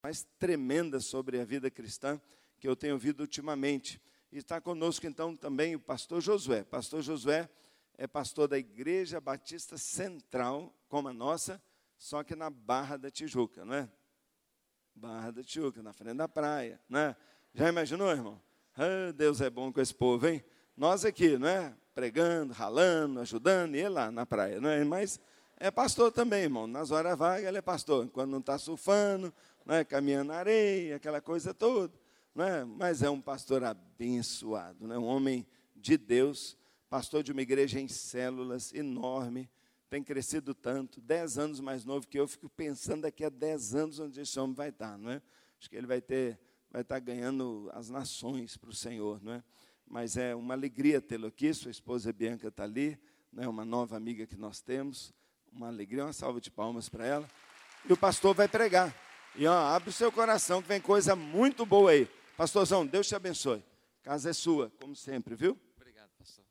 mais tremenda sobre a vida cristã que eu tenho ouvido ultimamente. E está conosco, então, também o pastor Josué. Pastor Josué é pastor da Igreja Batista Central, como a nossa, só que na Barra da Tijuca, não é? Barra da Tijuca, na frente da praia, não é? Já imaginou, irmão? Ah, Deus é bom com esse povo, hein? Nós aqui, não é? Pregando, ralando, ajudando, e ele lá na praia, não é? Mas é pastor também, irmão. Nas horas vagas ele é pastor. Quando não está surfando, não é? Caminhando na areia, aquela coisa toda, não é? Mas é um pastor abençoado, não é? Um homem de Deus, pastor de uma igreja em células, enorme, tem crescido tanto, 10 anos mais novo que eu, fico pensando daqui a 10 anos onde esse homem vai estar, não é? Acho que ele vai estar ganhando as nações para o Senhor, não é? Mas é uma alegria tê-lo aqui, sua esposa Bianca está ali, não é? Uma nova amiga que nós temos, uma alegria, uma salva de palmas para ela. E o pastor vai pregar. E abre o seu coração que vem coisa muito boa aí. Pastorzão, Deus te abençoe. A casa é sua, como sempre, viu? Obrigado, pastor.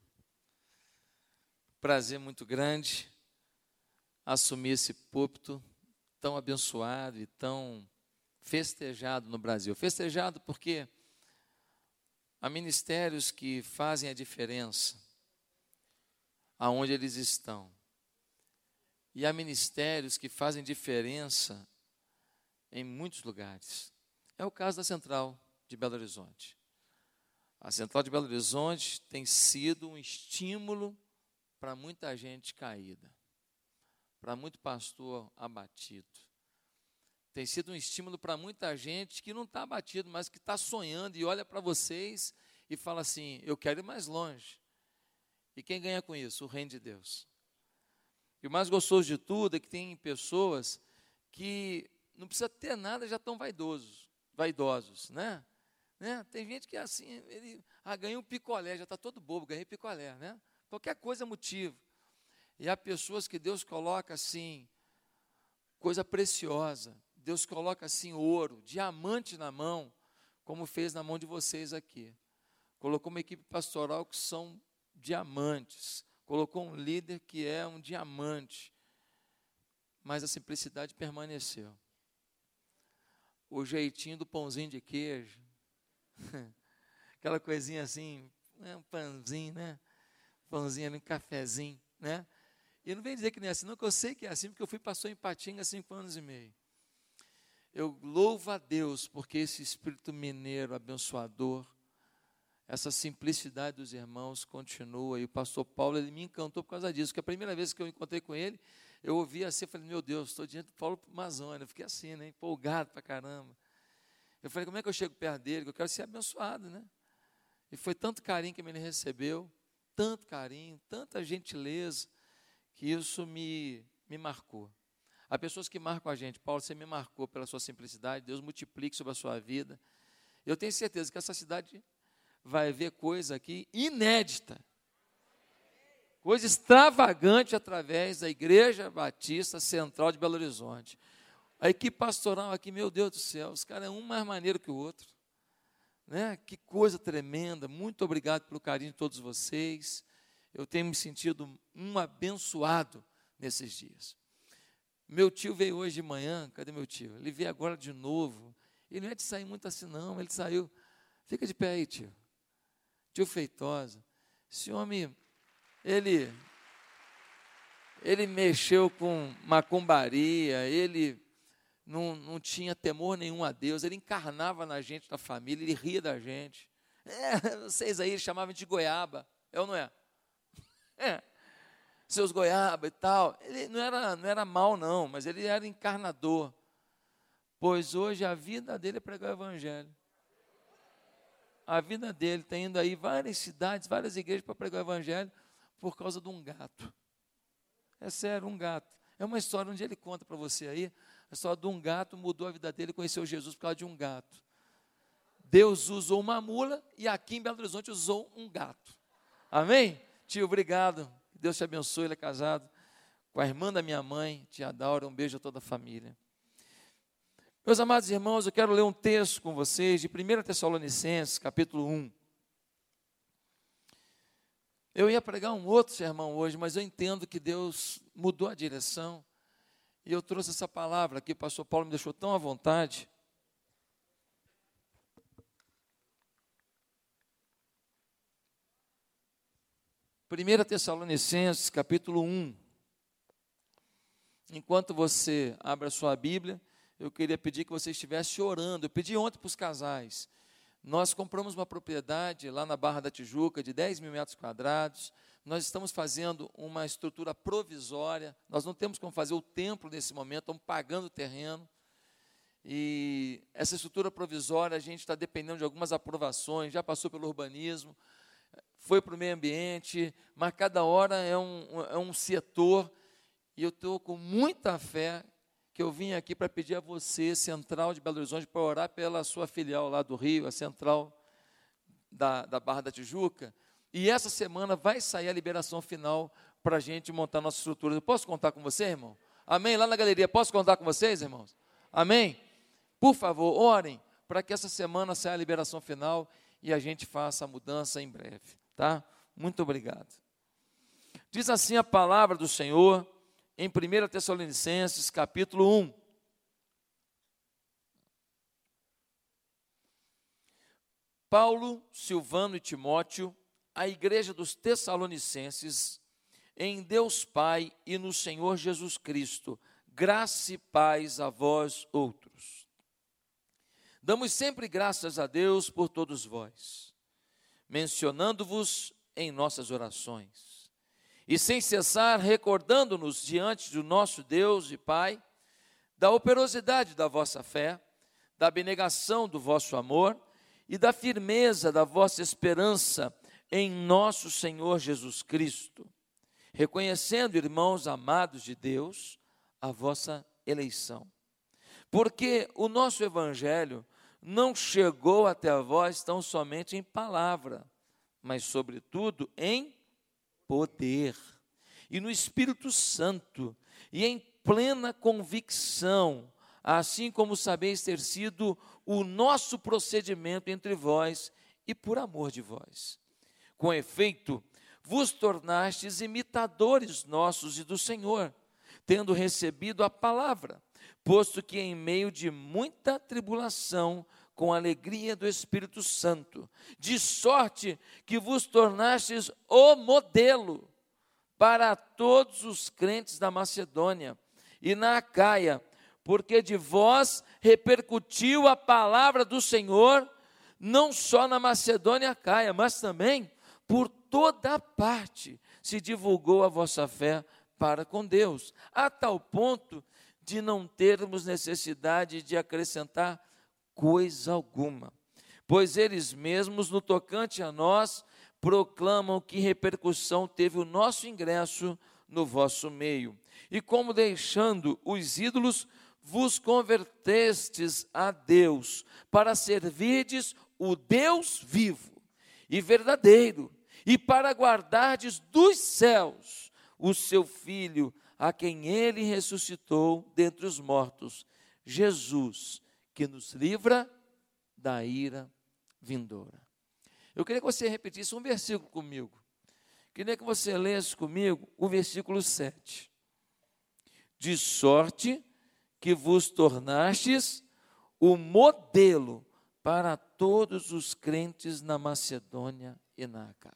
Prazer muito grande assumir esse púlpito tão abençoado e tão festejado no Brasil. Festejado porque há ministérios que fazem a diferença aonde eles estão. E há ministérios que fazem diferença em muitos lugares. É o caso da Central de Belo Horizonte. A Central de Belo Horizonte tem sido um estímulo para muita gente caída, para muito pastor abatido. Tem sido um estímulo para muita gente que não está abatido, mas que está sonhando e olha para vocês e fala assim, eu quero ir mais longe. E quem ganha com isso? O reino de Deus. E o mais gostoso de tudo é que tem pessoas que não precisa ter nada, já estão vaidosos, né? Tem gente que é assim, ele ganha um picolé, já está todo bobo, ganhei picolé, né? Qualquer coisa é motivo. E há pessoas que Deus coloca assim, coisa preciosa, Deus coloca assim ouro, diamante na mão, como fez na mão de vocês aqui. Colocou uma equipe pastoral que são diamantes, colocou um líder que é um diamante, mas a simplicidade permaneceu. O jeitinho do pãozinho de queijo, aquela coisinha assim, um pãozinho, né? Pãozinho ali, um cafezinho, né? E não vem dizer que nem é assim, não, que eu sei que é assim, porque eu fui pastor em Patinga há 5 anos e meio. Eu louvo a Deus, porque esse espírito mineiro abençoador, essa simplicidade dos irmãos continua, e o pastor Paulo, ele me encantou por causa disso, porque a primeira vez que eu encontrei com ele, eu ouvi assim, eu falei, meu Deus, estou diante do Paulo Mazônia, eu fiquei assim, né, empolgado pra caramba. Eu falei, como é que eu chego perto dele, que eu quero ser abençoado, né? E foi tanto carinho que ele recebeu, tanto carinho, tanta gentileza, que isso me marcou. Há pessoas que marcam a gente, Paulo, você me marcou pela sua simplicidade, Deus multiplique sobre a sua vida. Eu tenho certeza que essa cidade vai ver coisa aqui inédita, coisa extravagante através da Igreja Batista Central de Belo Horizonte. A equipe pastoral aqui, meu Deus do céu, os caras é um mais maneiro que o outro, né? Que coisa tremenda, muito obrigado pelo carinho de todos vocês, eu tenho me sentido um abençoado nesses dias. Meu tio veio hoje de manhã, cadê meu tio? Ele veio agora de novo, ele não é de sair muito assim não, ele saiu, fica de pé aí, tio Feitosa, esse homem, ele mexeu com macumbaria, ele não tinha temor nenhum a Deus, ele encarnava na gente, na família, ele ria da gente. Vocês aí chamavam de goiaba, é ou não é? Seus goiaba e tal. Ele não era mal não, mas ele era encarnador. Pois hoje a vida dele é pregar o evangelho. A vida dele está indo aí várias cidades, várias igrejas para pregar o evangelho por causa de um gato. É sério, um gato. É uma história onde ele conta para você aí, a história de um gato mudou a vida dele, conheceu Jesus por causa de um gato. Deus usou uma mula e aqui em Belo Horizonte usou um gato. Amém? Tio, obrigado. Deus te abençoe, ele é casado com a irmã da minha mãe, tia Daura, um beijo a toda a família. Meus amados irmãos, eu quero ler um texto com vocês de 1 Tessalonicenses, capítulo 1. Eu ia pregar um outro sermão hoje, mas eu entendo que Deus mudou a direção, e eu trouxe essa palavra aqui, o pastor Paulo me deixou tão à vontade, 1 Tessalonicenses, capítulo 1. Enquanto você abre a sua Bíblia, eu queria pedir que você estivesse orando. Eu pedi ontem para os casais. Nós compramos uma propriedade lá na Barra da Tijuca de 10 mil metros quadrados. Nós estamos fazendo uma estrutura provisória. Nós não temos como fazer o templo nesse momento, estamos pagando o terreno. E essa estrutura provisória, a gente está dependendo de algumas aprovações, já passou pelo urbanismo, foi para o meio ambiente, mas cada hora é um setor, e eu estou com muita fé que eu vim aqui para pedir a você, Central de Belo Horizonte, para orar pela sua filial lá do Rio, a Central da Barra da Tijuca, e essa semana vai sair a liberação final para a gente montar nossa estrutura. Eu posso contar com você, irmão? Amém? Lá na galeria, posso contar com vocês, irmãos? Amém? Por favor, orem para que essa semana saia a liberação final e a gente faça a mudança em breve, tá? Muito obrigado. Diz assim a palavra do Senhor em 1 Tessalonicenses, capítulo 1. Paulo, Silvano e Timóteo, a igreja dos Tessalonicenses, em Deus Pai e no Senhor Jesus Cristo, graça e paz a vós outros. Damos sempre graças a Deus por todos vós, mencionando-vos em nossas orações, e sem cessar recordando-nos diante do nosso Deus e Pai, da operosidade da vossa fé, da abnegação do vosso amor e da firmeza da vossa esperança em nosso Senhor Jesus Cristo, reconhecendo, irmãos amados de Deus, a vossa eleição. Porque o nosso evangelho não chegou até vós tão somente em palavra, mas sobretudo em poder, e no Espírito Santo, e em plena convicção, assim como sabeis ter sido o nosso procedimento entre vós e por amor de vós. Com efeito, vos tornastes imitadores nossos e do Senhor, tendo recebido a palavra, posto que em meio de muita tribulação, com a alegria do Espírito Santo, de sorte que vos tornastes o modelo para todos os crentes da Macedônia e na Acaia, porque de vós repercutiu a palavra do Senhor, não só na Macedônia e Acaia, mas também por toda parte se divulgou a vossa fé para com Deus, a tal ponto de não termos necessidade de acrescentar coisa alguma, pois eles mesmos, no tocante a nós, proclamam que repercussão teve o nosso ingresso no vosso meio, e como deixando os ídolos, vos convertestes a Deus, para servirdes o Deus vivo e verdadeiro, e para guardardes dos céus o seu Filho, a quem ele ressuscitou dentre os mortos, Jesus, que nos livra da ira vindoura. Eu queria que você repetisse um versículo comigo. Queria que você lesse comigo o versículo 7. De sorte que vos tornastes o modelo para todos os crentes na Macedônia e na Acaia.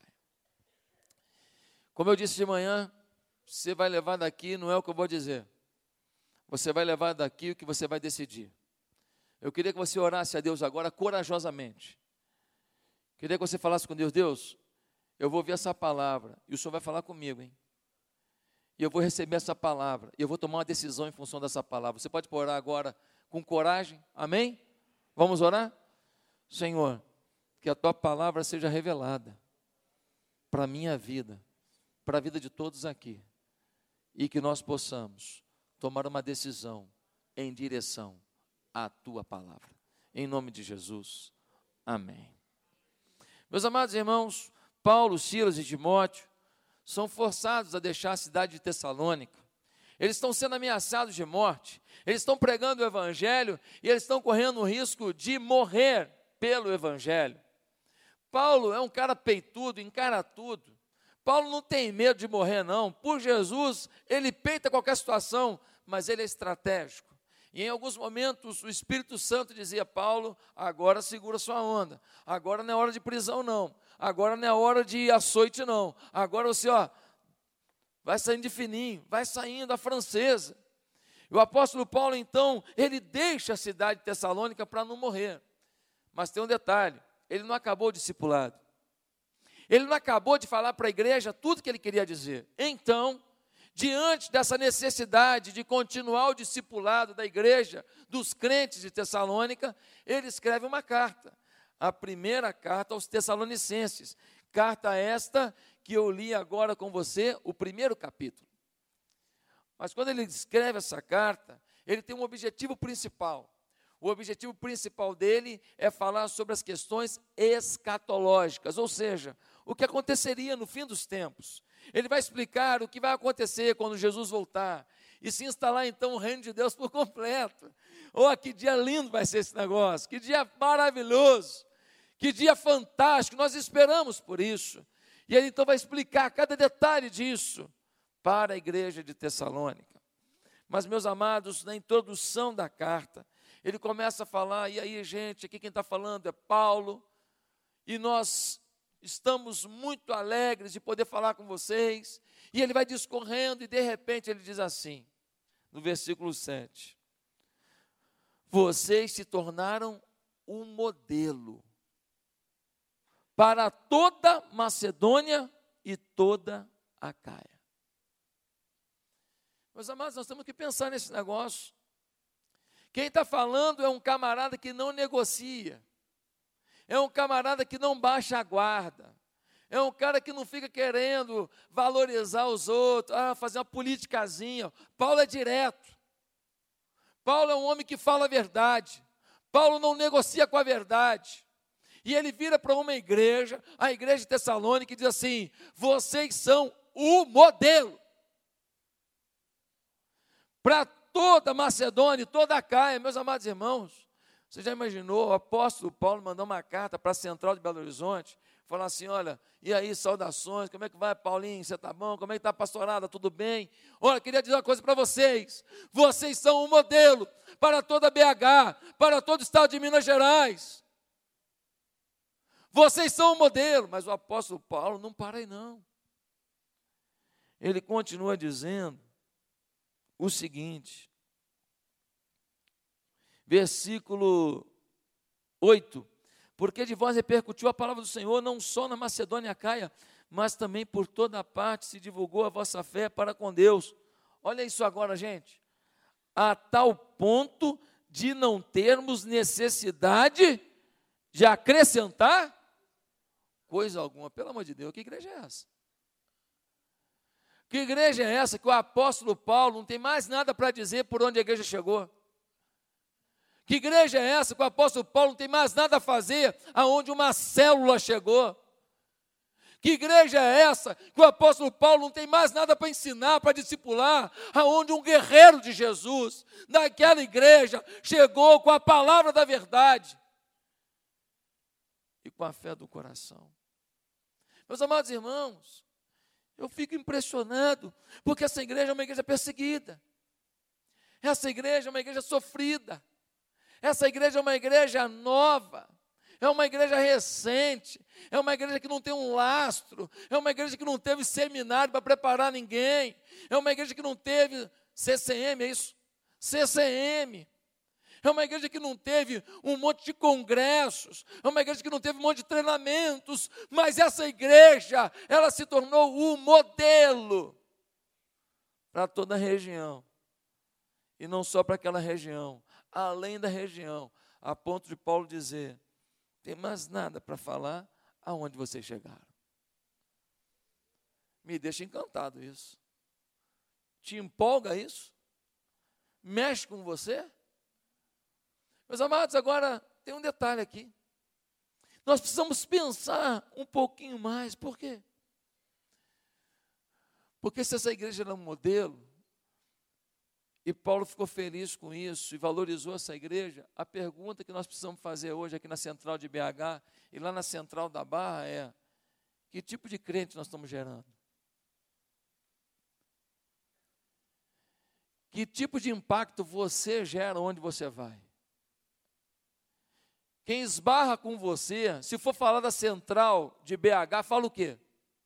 Como eu disse de manhã, você vai levar daqui, não é o que eu vou dizer. Você vai levar daqui o que você vai decidir. Eu queria que você orasse a Deus agora corajosamente. Queria que você falasse com Deus: Deus, eu vou ouvir essa palavra e o Senhor vai falar comigo, hein? E eu vou receber essa palavra e eu vou tomar uma decisão em função dessa palavra. Você pode orar agora com coragem? Amém? Vamos orar? Senhor, que a Tua palavra seja revelada para a minha vida, para a vida de todos aqui, e que nós possamos tomar uma decisão em direção à Tua palavra. Em nome de Jesus, amém. Meus amados irmãos, Paulo, Silas e Timóteo são forçados a deixar a cidade de Tessalônica. Eles estão sendo ameaçados de morte, eles estão pregando o Evangelho e eles estão correndo o risco de morrer pelo Evangelho. Paulo é um cara peitudo, encara tudo. Paulo não tem medo de morrer, não. Por Jesus, ele peita qualquer situação, mas ele é estratégico. E em alguns momentos o Espírito Santo dizia: Paulo, agora segura sua onda, agora não é hora de prisão não, agora não é hora de açoite não, agora você vai saindo de fininho, vai saindo a francesa. E o apóstolo Paulo então, ele deixa a cidade de Tessalônica para não morrer. Mas tem um detalhe, ele não acabou o discipulado, ele não acabou de falar para a igreja tudo que ele queria dizer. Então, diante dessa necessidade de continuar o discipulado da igreja, dos crentes de Tessalônica, ele escreve uma carta, a primeira carta aos Tessalonicenses, carta esta que eu li agora com você, o primeiro capítulo. Mas quando ele escreve essa carta, ele tem um objetivo principal. O objetivo principal dele é falar sobre as questões escatológicas, ou seja, o que aconteceria no fim dos tempos. Ele vai explicar o que vai acontecer quando Jesus voltar e se instalar então o reino de Deus por completo. Que dia lindo vai ser esse negócio, que dia maravilhoso, que dia fantástico, nós esperamos por isso. E ele então vai explicar cada detalhe disso para a igreja de Tessalônica. Mas, meus amados, na introdução da carta, ele começa a falar: e aí, gente, aqui quem está falando é Paulo, e nós estamos muito alegres de poder falar com vocês. E ele vai discorrendo e de repente ele diz assim, no versículo 7, vocês se tornaram um modelo para toda Macedônia e toda a Acaia. Meus amados, nós temos que pensar nesse negócio. Quem está falando é um camarada que não negocia, é um camarada que não baixa a guarda, é um cara que não fica querendo valorizar os outros, fazer uma politicazinha. Paulo é direto, Paulo é um homem que fala a verdade, Paulo não negocia com a verdade. E ele vira para uma igreja, a igreja de Tessalônica, e diz assim: vocês são o modelo para toda Macedônia, toda a Acaia. Meus amados irmãos, você já imaginou o apóstolo Paulo mandar uma carta para a Central de Belo Horizonte, falar assim: olha, e aí, saudações, como é que vai, Paulinho, você está bom? Como é que está a pastorada, tudo bem? Olha, queria dizer uma coisa para vocês: vocês são um modelo para toda a BH, para todo o estado de Minas Gerais. Vocês são um modelo. Mas o apóstolo Paulo não para aí não. Ele continua dizendo o seguinte, versículo 8, porque de vós repercutiu a palavra do Senhor, não só na Macedônia e Acaia, mas também por toda a parte se divulgou a vossa fé para com Deus. Olha isso agora, gente, a tal ponto de não termos necessidade de acrescentar coisa alguma. Pelo amor de Deus, que igreja é essa? Que igreja é essa que o apóstolo Paulo não tem mais nada para dizer por onde a igreja chegou? Que igreja é essa que o apóstolo Paulo não tem mais nada a fazer aonde uma célula chegou? Que igreja é essa que o apóstolo Paulo não tem mais nada para ensinar, para discipular, aonde um guerreiro de Jesus, naquela igreja, chegou com a palavra da verdade e com a fé do coração? Meus amados irmãos, eu fico impressionado, porque essa igreja é uma igreja perseguida, essa igreja é uma igreja sofrida, essa igreja é uma igreja nova, é uma igreja recente, é uma igreja que não tem um lastro, é uma igreja que não teve seminário para preparar ninguém, é uma igreja que não teve CCM, é isso? CCM. É uma igreja que não teve um monte de congressos, é uma igreja que não teve um monte de treinamentos, mas essa igreja, ela se tornou o modelo para toda a região. E não só para aquela região, além da região, a ponto de Paulo dizer: tem mais nada para falar aonde vocês chegaram. Me deixa encantado isso. Te empolga isso? Mexe com você? Meus amados, agora tem um detalhe aqui. Nós precisamos pensar um pouquinho mais. Por quê? Porque se essa igreja era um modelo, e Paulo ficou feliz com isso e valorizou essa igreja, a pergunta que nós precisamos fazer hoje aqui na Central de BH e lá na Central da Barra é: que tipo de crente nós estamos gerando? Que tipo de impacto você gera onde você vai? Quem esbarra com você, se for falar da central de BH, fala o quê?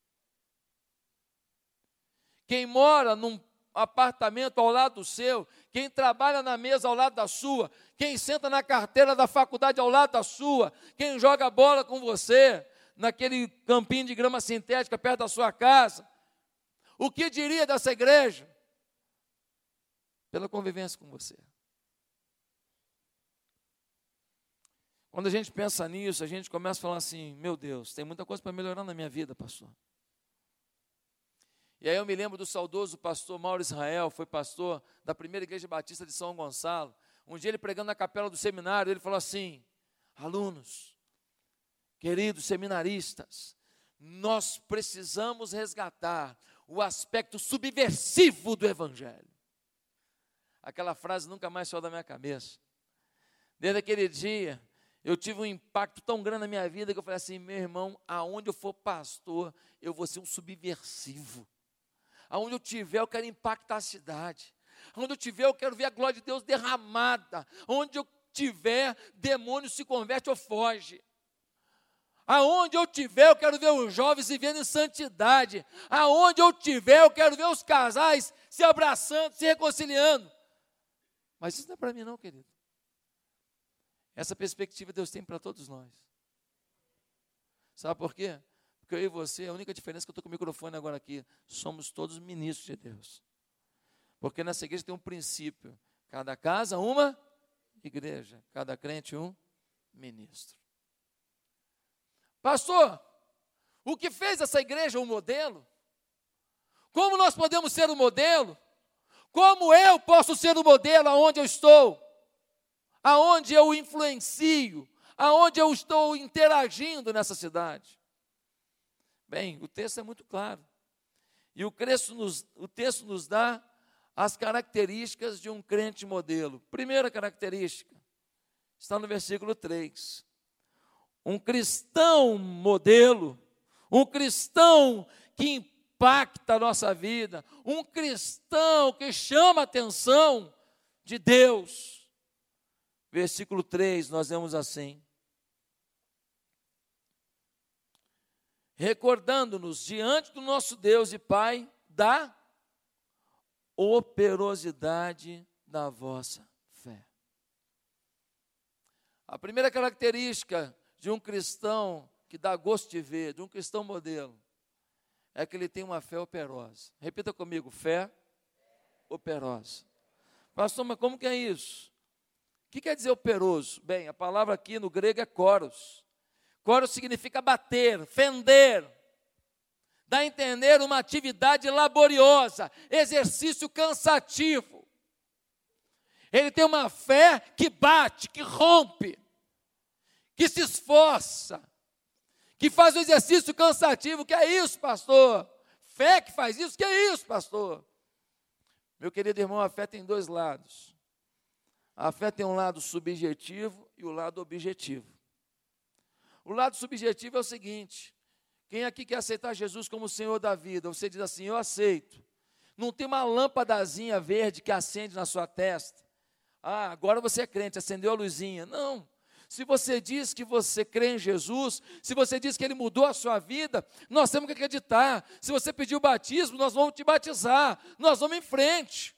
Quem mora num apartamento ao lado do seu, quem trabalha na mesa ao lado da sua, quem senta na carteira da faculdade ao lado da sua, quem joga bola com você, naquele campinho de grama sintética perto da sua casa, o que diria dessa igreja? Pela convivência com você. Quando a gente pensa nisso, a gente começa a falar assim, meu Deus, tem muita coisa para melhorar na minha vida, pastor. E aí eu me lembro do saudoso pastor Mauro Israel, foi pastor da primeira igreja batista de São Gonçalo. Um dia ele pregando na capela do seminário, ele falou assim, alunos, queridos seminaristas, nós precisamos resgatar o aspecto subversivo do evangelho. Aquela frase nunca mais saiu da minha cabeça. Desde aquele dia, eu tive um impacto tão grande na minha vida que eu falei assim, meu irmão, aonde eu for pastor, eu vou ser um subversivo. Aonde eu tiver, eu quero impactar a cidade. Onde eu tiver, eu quero ver a glória de Deus derramada. Onde eu tiver, demônio se converte ou foge. Aonde eu tiver, eu quero ver os jovens vivendo em santidade. Aonde eu tiver, eu quero ver os casais se abraçando, se reconciliando. Mas isso não é para mim não, querido. Essa perspectiva Deus tem para todos nós. Sabe por quê? Porque eu e você, a única diferença é que eu estou com o microfone agora aqui, somos todos ministros de Deus. Porque nessa igreja tem um princípio, cada casa uma igreja, cada crente um ministro. Pastor, o que fez essa igreja um modelo? Como nós podemos ser um modelo? Como eu posso ser um modelo aonde eu estou? Aonde eu influencio? Aonde eu estou interagindo nessa cidade? Bem, o texto é muito claro. E o texto nos dá as características de um crente modelo. Primeira característica, está no versículo 3. Um cristão modelo, um cristão que impacta a nossa vida, um cristão que chama a atenção de Deus. Versículo 3, nós vemos assim. Recordando-nos diante do nosso Deus e Pai da operosidade da vossa fé. A primeira característica de um cristão que dá gosto de ver, de um cristão modelo, é que ele tem uma fé operosa. Repita comigo, fé operosa. Pastor, mas como que é isso? O que quer dizer operoso? Bem, a palavra aqui no grego é koros. Koros significa bater, fender. Dá a entender uma atividade laboriosa, exercício cansativo. Ele tem uma fé que bate, que rompe, que se esforça, que faz o exercício cansativo. Que é isso, pastor? Fé que faz isso? Que é isso, pastor? Meu querido irmão, a fé tem dois lados. A fé tem um lado subjetivo e o lado objetivo. O lado subjetivo é o seguinte: quem aqui quer aceitar Jesus como o Senhor da vida? Você diz assim, eu aceito. Não tem uma lâmpadazinha verde que acende na sua testa. Ah, agora você é crente, acendeu a luzinha. Não. Se você diz que você crê em Jesus, se você diz que Ele mudou a sua vida, nós temos que acreditar. Se você pediu batismo, nós vamos te batizar. Nós vamos em frente.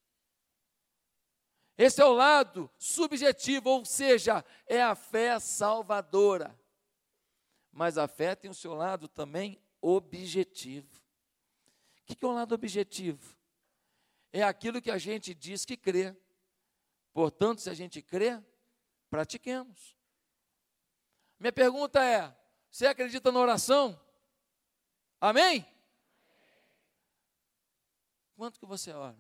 Esse é o lado subjetivo, ou seja, é a fé salvadora. Mas a fé tem o seu lado também objetivo. O que é o lado objetivo? É aquilo que a gente diz que crê. Portanto, se a gente crê, pratiquemos. Minha pergunta é, você acredita na oração? Amém? Quanto que você ora?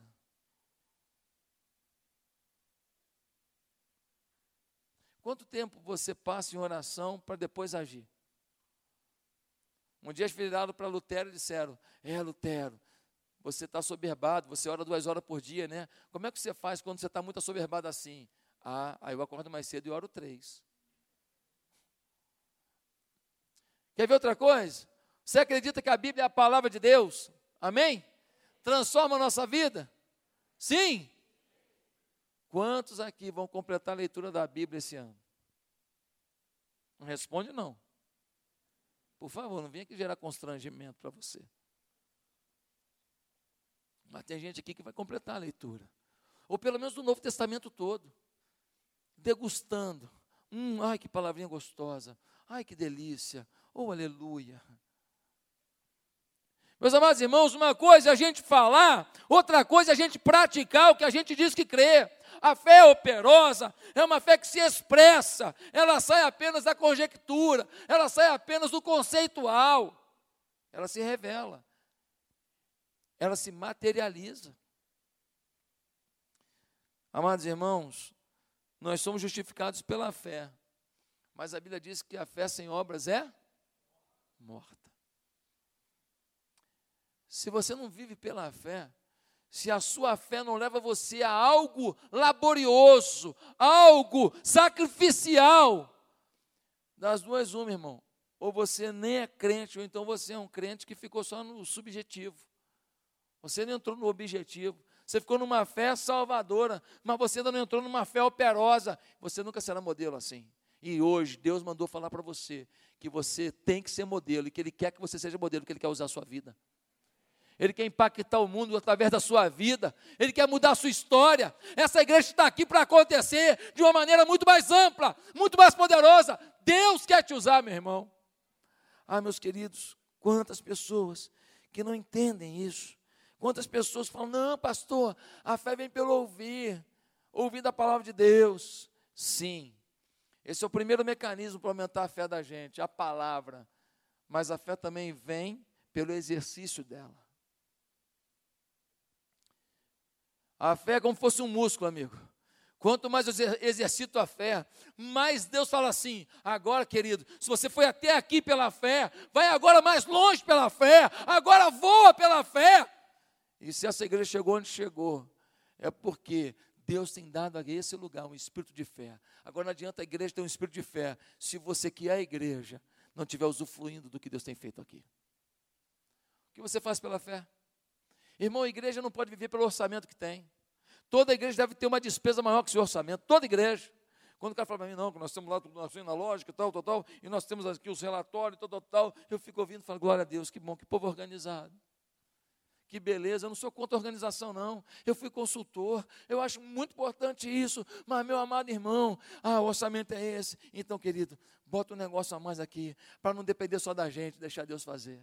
Quanto tempo você passa em oração para depois agir? Um dia eles viraram para Lutero e disseram, Lutero, você está assoberbado, você ora 2 horas por dia, né? Como é que você faz quando você está muito assoberbado assim? Aí eu acordo mais cedo e oro 3. Quer ver outra coisa? Você acredita que a Bíblia é a palavra de Deus? Amém? Transforma a nossa vida? Sim. Quantos aqui vão completar a leitura da Bíblia esse ano? Não responde, não. Por favor, não venha aqui gerar constrangimento para você. Mas tem gente aqui que vai completar a leitura. Ou pelo menos do Novo Testamento todo. Degustando. Ai, que palavrinha gostosa. Ai, que delícia. Oh, aleluia. Meus amados irmãos, uma coisa é a gente falar, outra coisa é a gente praticar o que a gente diz que crê. A fé é operosa, é uma fé que se expressa, ela sai apenas da conjectura, ela sai apenas do conceitual, ela se revela, ela se materializa. Amados irmãos, nós somos justificados pela fé, mas a Bíblia diz que a fé sem obras é morta. Se você não vive pela fé, se a sua fé não leva você a algo laborioso, algo sacrificial, das duas uma, irmão, ou você nem é crente, ou então você é um crente que ficou só no subjetivo, você não entrou no objetivo, você ficou numa fé salvadora, mas você ainda não entrou numa fé operosa, você nunca será modelo assim. E hoje Deus mandou falar para você, que você tem que ser modelo, e que Ele quer que você seja modelo, que Ele quer usar a sua vida. Ele quer impactar o mundo através da sua vida, Ele quer mudar a sua história. Essa igreja está aqui para acontecer de uma maneira muito mais ampla, muito mais poderosa. Deus quer te usar, meu irmão. Ah, meus queridos, quantas pessoas que não entendem isso. Quantas pessoas falam, não, pastor, a fé vem pelo ouvir da palavra de Deus. Sim, esse é o primeiro mecanismo para aumentar a fé da gente, a palavra. Mas a fé também vem pelo exercício dela. A fé é como se fosse um músculo, amigo. Quanto mais eu exercito a fé, mais Deus fala assim, agora, querido, se você foi até aqui pela fé, vai agora mais longe pela fé, agora voa pela fé. E se essa igreja chegou onde chegou, é porque Deus tem dado a esse lugar um espírito de fé. Agora não adianta a igreja ter um espírito de fé, se você que é a igreja, não estiver usufruindo do que Deus tem feito aqui. O que você faz pela fé? Irmão, a igreja não pode viver pelo orçamento que tem. Toda igreja deve ter uma despesa maior que o seu orçamento. Toda igreja. Quando o cara fala para mim, não, que nós temos lá na lógica, tal, e nós temos aqui os relatórios, tal, eu fico ouvindo e falo, glória a Deus, que bom, que povo organizado. Que beleza, eu não sou contra a organização, não. Eu fui consultor, eu acho muito importante isso, mas, meu amado irmão, o orçamento é esse. Então, querido, bota um negócio a mais aqui, para não depender só da gente, deixar Deus fazer.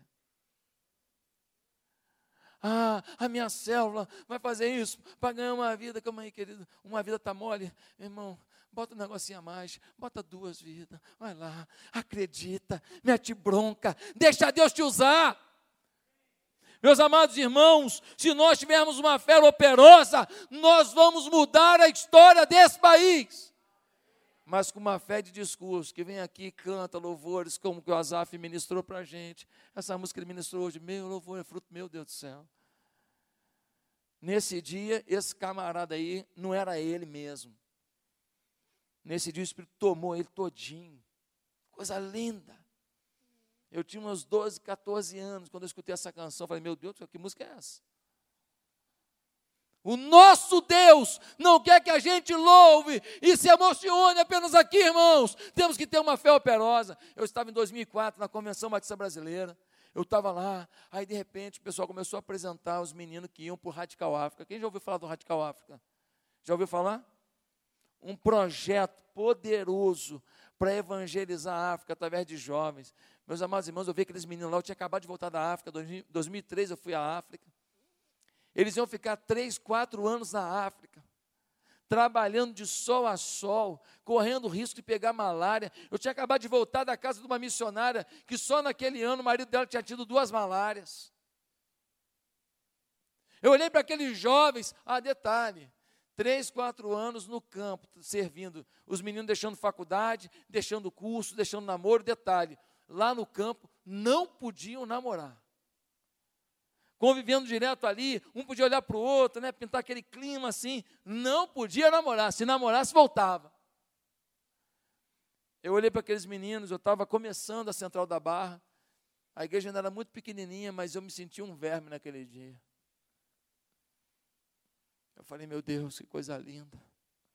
A minha célula vai fazer isso para ganhar uma vida. Calma aí, querido, uma vida está mole. Meu irmão, bota um negocinho a mais, bota 2 vidas, vai lá, acredita, mete bronca, deixa Deus te usar. Meus amados irmãos, se nós tivermos uma fé operosa, nós vamos mudar a história desse país. Mas com uma fé de discurso, que vem aqui e canta louvores, como que o Asaf ministrou para a gente. Essa música que ele ministrou hoje, meu louvor é fruto, meu Deus do céu. Nesse dia, esse camarada aí, não era ele mesmo. Nesse dia, o Espírito tomou ele todinho. Coisa linda. Eu tinha uns 12, 14 anos, quando eu escutei essa canção, eu falei, meu Deus, que música é essa? O nosso Deus não quer que a gente louve e se emocione apenas aqui, irmãos. Temos que ter uma fé operosa. Eu estava em 2004 na Convenção Batista Brasileira. Eu estava lá, aí de repente o pessoal começou a apresentar os meninos que iam para o Radical África. Quem já ouviu falar do Radical África? Já ouviu falar? Um projeto poderoso para evangelizar a África através de jovens. Meus amados irmãos, eu vi aqueles meninos lá, eu tinha acabado de voltar da África, em 2003 eu fui à África. Eles iam ficar 3, 4 anos na África, trabalhando de sol a sol, correndo o risco de pegar malária. Eu tinha acabado de voltar da casa de uma missionária, que só naquele ano o marido dela tinha tido 2 malárias. Eu olhei para aqueles jovens, detalhe, 3, 4 anos no campo, servindo, os meninos deixando faculdade, deixando curso, deixando namoro, detalhe, lá no campo não podiam namorar. Convivendo direto ali, um podia olhar para o outro, né, pintar aquele clima assim, não podia namorar, se namorasse voltava. Eu olhei para aqueles meninos, eu estava começando a Central da Barra, a igreja ainda era muito pequenininha, mas eu me sentia um verme naquele dia. Eu falei, meu Deus, que coisa linda.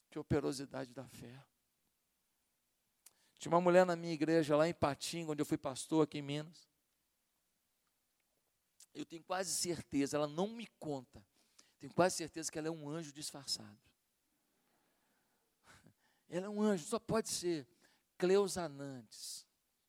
Que operosidade da fé. Tinha uma mulher na minha igreja lá em Patinga, onde eu fui pastor aqui em Minas. Eu tenho quase certeza, ela não me conta, tenho quase certeza que ela é um anjo disfarçado. Ela é um anjo, só pode ser. Cleusa Nantes.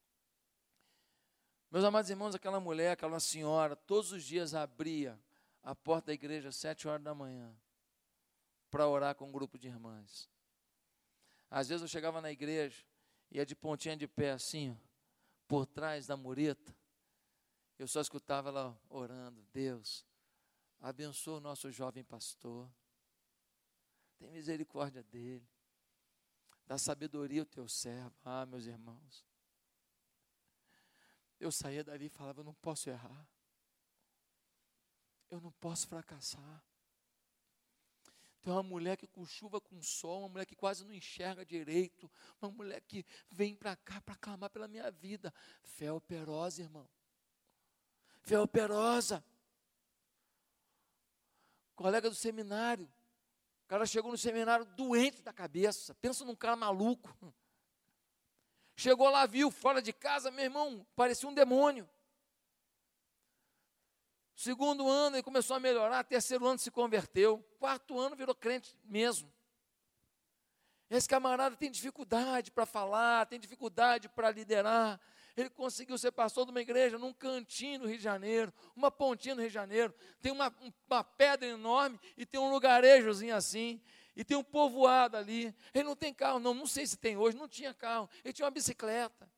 Meus amados irmãos, aquela mulher, aquela senhora, todos os dias abria a porta da igreja às 7 horas da manhã para orar com um grupo de irmãs. Às vezes eu chegava na igreja, ia de pontinha de pé assim, ó, por trás da mureta, eu só escutava ela orando: Deus, abençoa o nosso jovem pastor, tem misericórdia dele, dá sabedoria ao teu servo. Ah, meus irmãos, eu saía dali e falava: eu não posso errar, eu não posso fracassar. Tem uma mulher que com chuva, com sol, uma mulher que quase não enxerga direito, uma mulher que vem para cá para clamar pela minha vida. Fé operosa, irmão. Fé operosa. Colega do seminário, o cara chegou no seminário doente da cabeça, pensa num cara maluco. Chegou lá, viu, fora de casa, meu irmão, parecia um demônio. Segundo ano ele começou a melhorar, terceiro ano se converteu, quarto ano virou crente mesmo. Esse camarada tem dificuldade para falar, tem dificuldade para liderar. Ele conseguiu ser pastor de uma igreja num cantinho no Rio de Janeiro, uma pontinha no Rio de Janeiro, tem uma pedra enorme e tem um lugarejozinho assim, e tem um povoado ali. Ele não tem carro, não sei se tem hoje, não tinha carro, ele tinha uma bicicleta.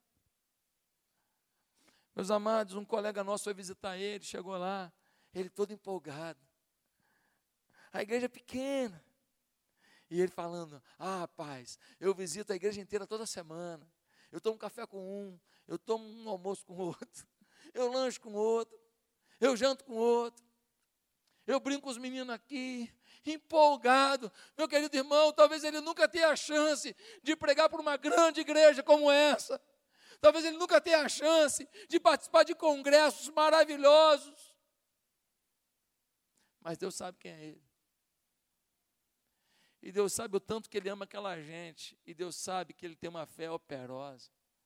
Meus amados, um colega nosso foi visitar ele, chegou lá, ele todo empolgado. A igreja é pequena. E ele falando: ah, rapaz, eu visito a igreja inteira toda semana. Eu tomo café com um, eu tomo um almoço com outro, eu lancho com outro, eu janto com outro, eu brinco com os meninos aqui, empolgado. Meu querido irmão, talvez ele nunca tenha a chance de pregar por uma grande igreja como essa. Talvez ele nunca tenha a chance de participar de congressos maravilhosos. Mas Deus sabe quem é ele. E Deus sabe o tanto que ele ama aquela gente. E Deus sabe que ele tem uma fé operosa.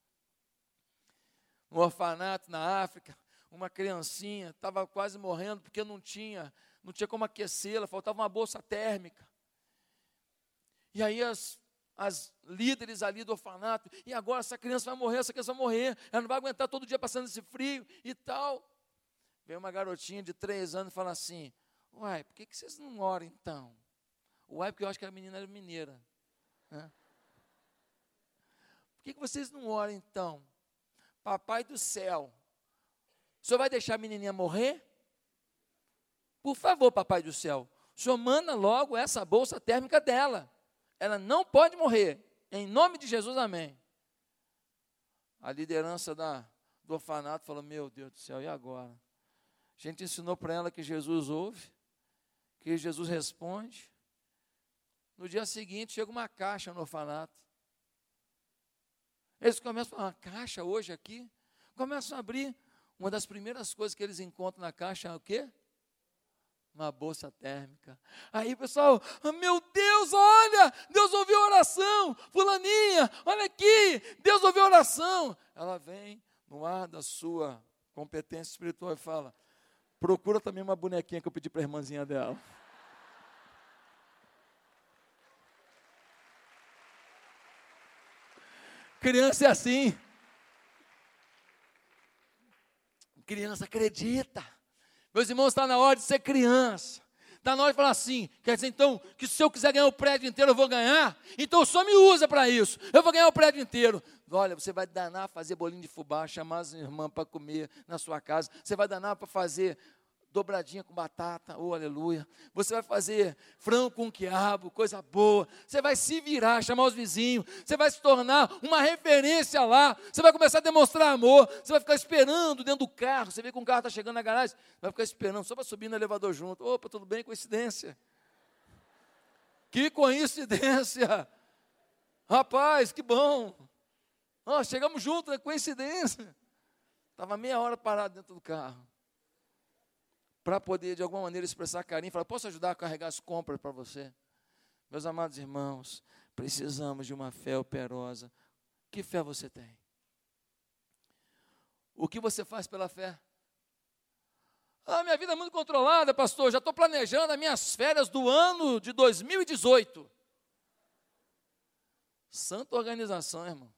No orfanato na África, uma criancinha estava quase morrendo porque não tinha como aquecê-la, faltava uma bolsa térmica. E aí as líderes ali do orfanato: e agora essa criança vai morrer, ela não vai aguentar todo dia passando esse frio e tal. Veio uma garotinha de 3 anos e fala assim: uai, por que vocês não oram então? Uai, porque eu acho que a menina era mineira. Né? Por que vocês não oram então? Papai do céu, o senhor vai deixar a menininha morrer? Por favor, papai do céu, o senhor manda logo essa bolsa térmica dela. Ela não pode morrer. Em nome de Jesus, amém. A liderança do orfanato falou: meu Deus do céu, e agora? A gente ensinou para ela que Jesus ouve, que Jesus responde. No dia seguinte, chega uma caixa no orfanato. Eles começam a falar: uma caixa hoje aqui? Começam a abrir. Uma das primeiras coisas que eles encontram na caixa é o quê? Uma bolsa térmica. Aí o pessoal: meu Deus, olha, Deus ouviu a oração. Fulaninha, olha aqui, Deus ouviu a oração. Ela vem no ar da sua competência espiritual e fala: procura também uma bonequinha que eu pedi para a irmãzinha dela. Criança é assim. Criança acredita. Meus irmãos, está na hora de ser criança. Está na hora de falar assim: quer dizer então que se eu quiser ganhar o prédio inteiro eu vou ganhar? Então só me usa para isso. Eu vou ganhar o prédio inteiro. Olha, você vai danar fazer bolinho de fubá, chamar as irmãs para comer na sua casa. Você vai danar para fazer dobradinha com batata, oh aleluia. Você vai fazer frango com quiabo, coisa boa. Você vai se virar, chamar os vizinhos. Você vai se tornar uma referência lá. Você vai começar a demonstrar amor. Você vai ficar esperando dentro do carro. Você vê que um carro está chegando na garagem, vai ficar esperando só para subir no elevador junto. Opa, tudo bem? Coincidência. Que coincidência. Rapaz, que bom. Chegamos juntos, é coincidência. Estava meia hora parado dentro do carro, para poder, de alguma maneira, expressar carinho, falar: posso ajudar a carregar as compras para você? Meus amados irmãos, precisamos de uma fé operosa. Que fé você tem? O que você faz pela fé? Minha vida é muito controlada, pastor. Já estou planejando as minhas férias do ano de 2018. Santa organização, irmão.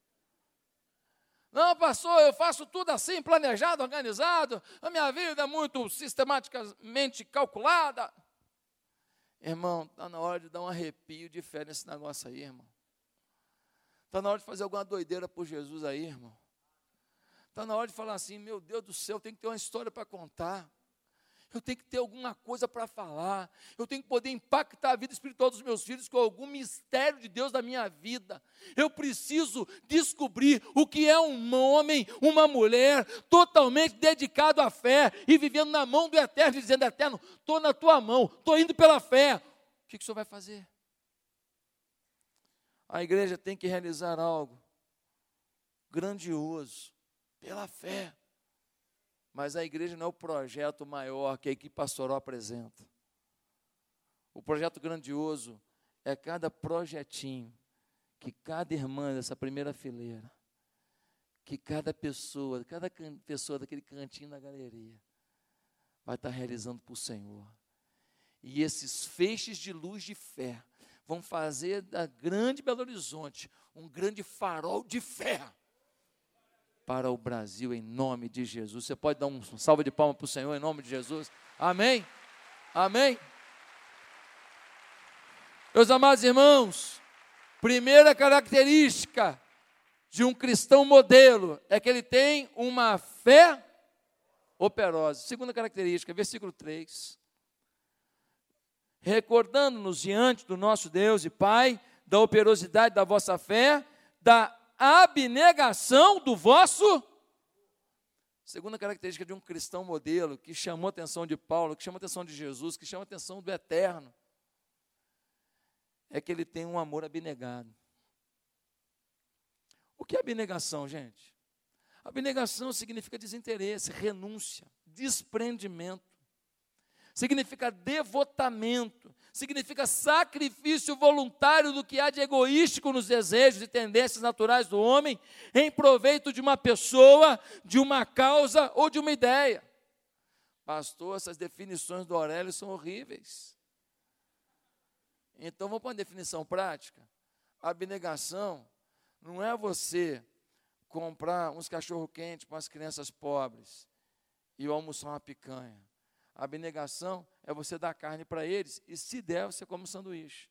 Não, pastor, eu faço tudo assim, planejado, organizado. A minha vida é muito sistematicamente calculada. Irmão, está na hora de dar um arrepio de fé nesse negócio aí, irmão. Está na hora de fazer alguma doideira por Jesus aí, irmão. Está na hora de falar assim, meu Deus do céu, eu tenho que ter uma história para contar. Eu tenho que ter alguma coisa para falar. Eu tenho que poder impactar a vida espiritual dos meus filhos com algum mistério de Deus na minha vida. Eu preciso descobrir o que é um homem, uma mulher, totalmente dedicado à fé e vivendo na mão do Eterno, dizendo, Eterno, estou na tua mão, estou indo pela fé. O que o senhor vai fazer? A igreja tem que realizar algo grandioso, pela fé. Mas a igreja não é o projeto maior que a equipe pastoral apresenta. O projeto grandioso é cada projetinho, que cada irmã dessa primeira fileira, que cada pessoa daquele cantinho da galeria, vai estar realizando para o Senhor. E esses feixes de luz de fé vão fazer da grande Belo Horizonte um grande farol de fé para o Brasil, em nome de Jesus. Você pode dar um salve de palmas para o Senhor, em nome de Jesus? Amém? Amém? Meus amados irmãos, primeira característica de um cristão modelo é que ele tem uma fé operosa. Segunda característica, versículo 3. Recordando-nos diante do nosso Deus e Pai, da operosidade da vossa fé, da abnegação do vosso. Segunda característica de um cristão modelo, que chamou a atenção de Paulo, que chama a atenção de Jesus, que chama a atenção do Eterno, é que ele tem um amor abnegado. O que é abnegação, gente? Abnegação significa desinteresse, renúncia, desprendimento. Significa devotamento, significa sacrifício voluntário do que há de egoístico nos desejos e tendências naturais do homem, em proveito de uma pessoa, de uma causa ou de uma ideia. Pastor, essas definições do Aurélio são horríveis. Então vamos para uma definição prática. Abnegação não é você comprar uns cachorro-quente para as crianças pobres e almoçar uma picanha. A abnegação é você dar carne para eles e, se der, você come um sanduíche.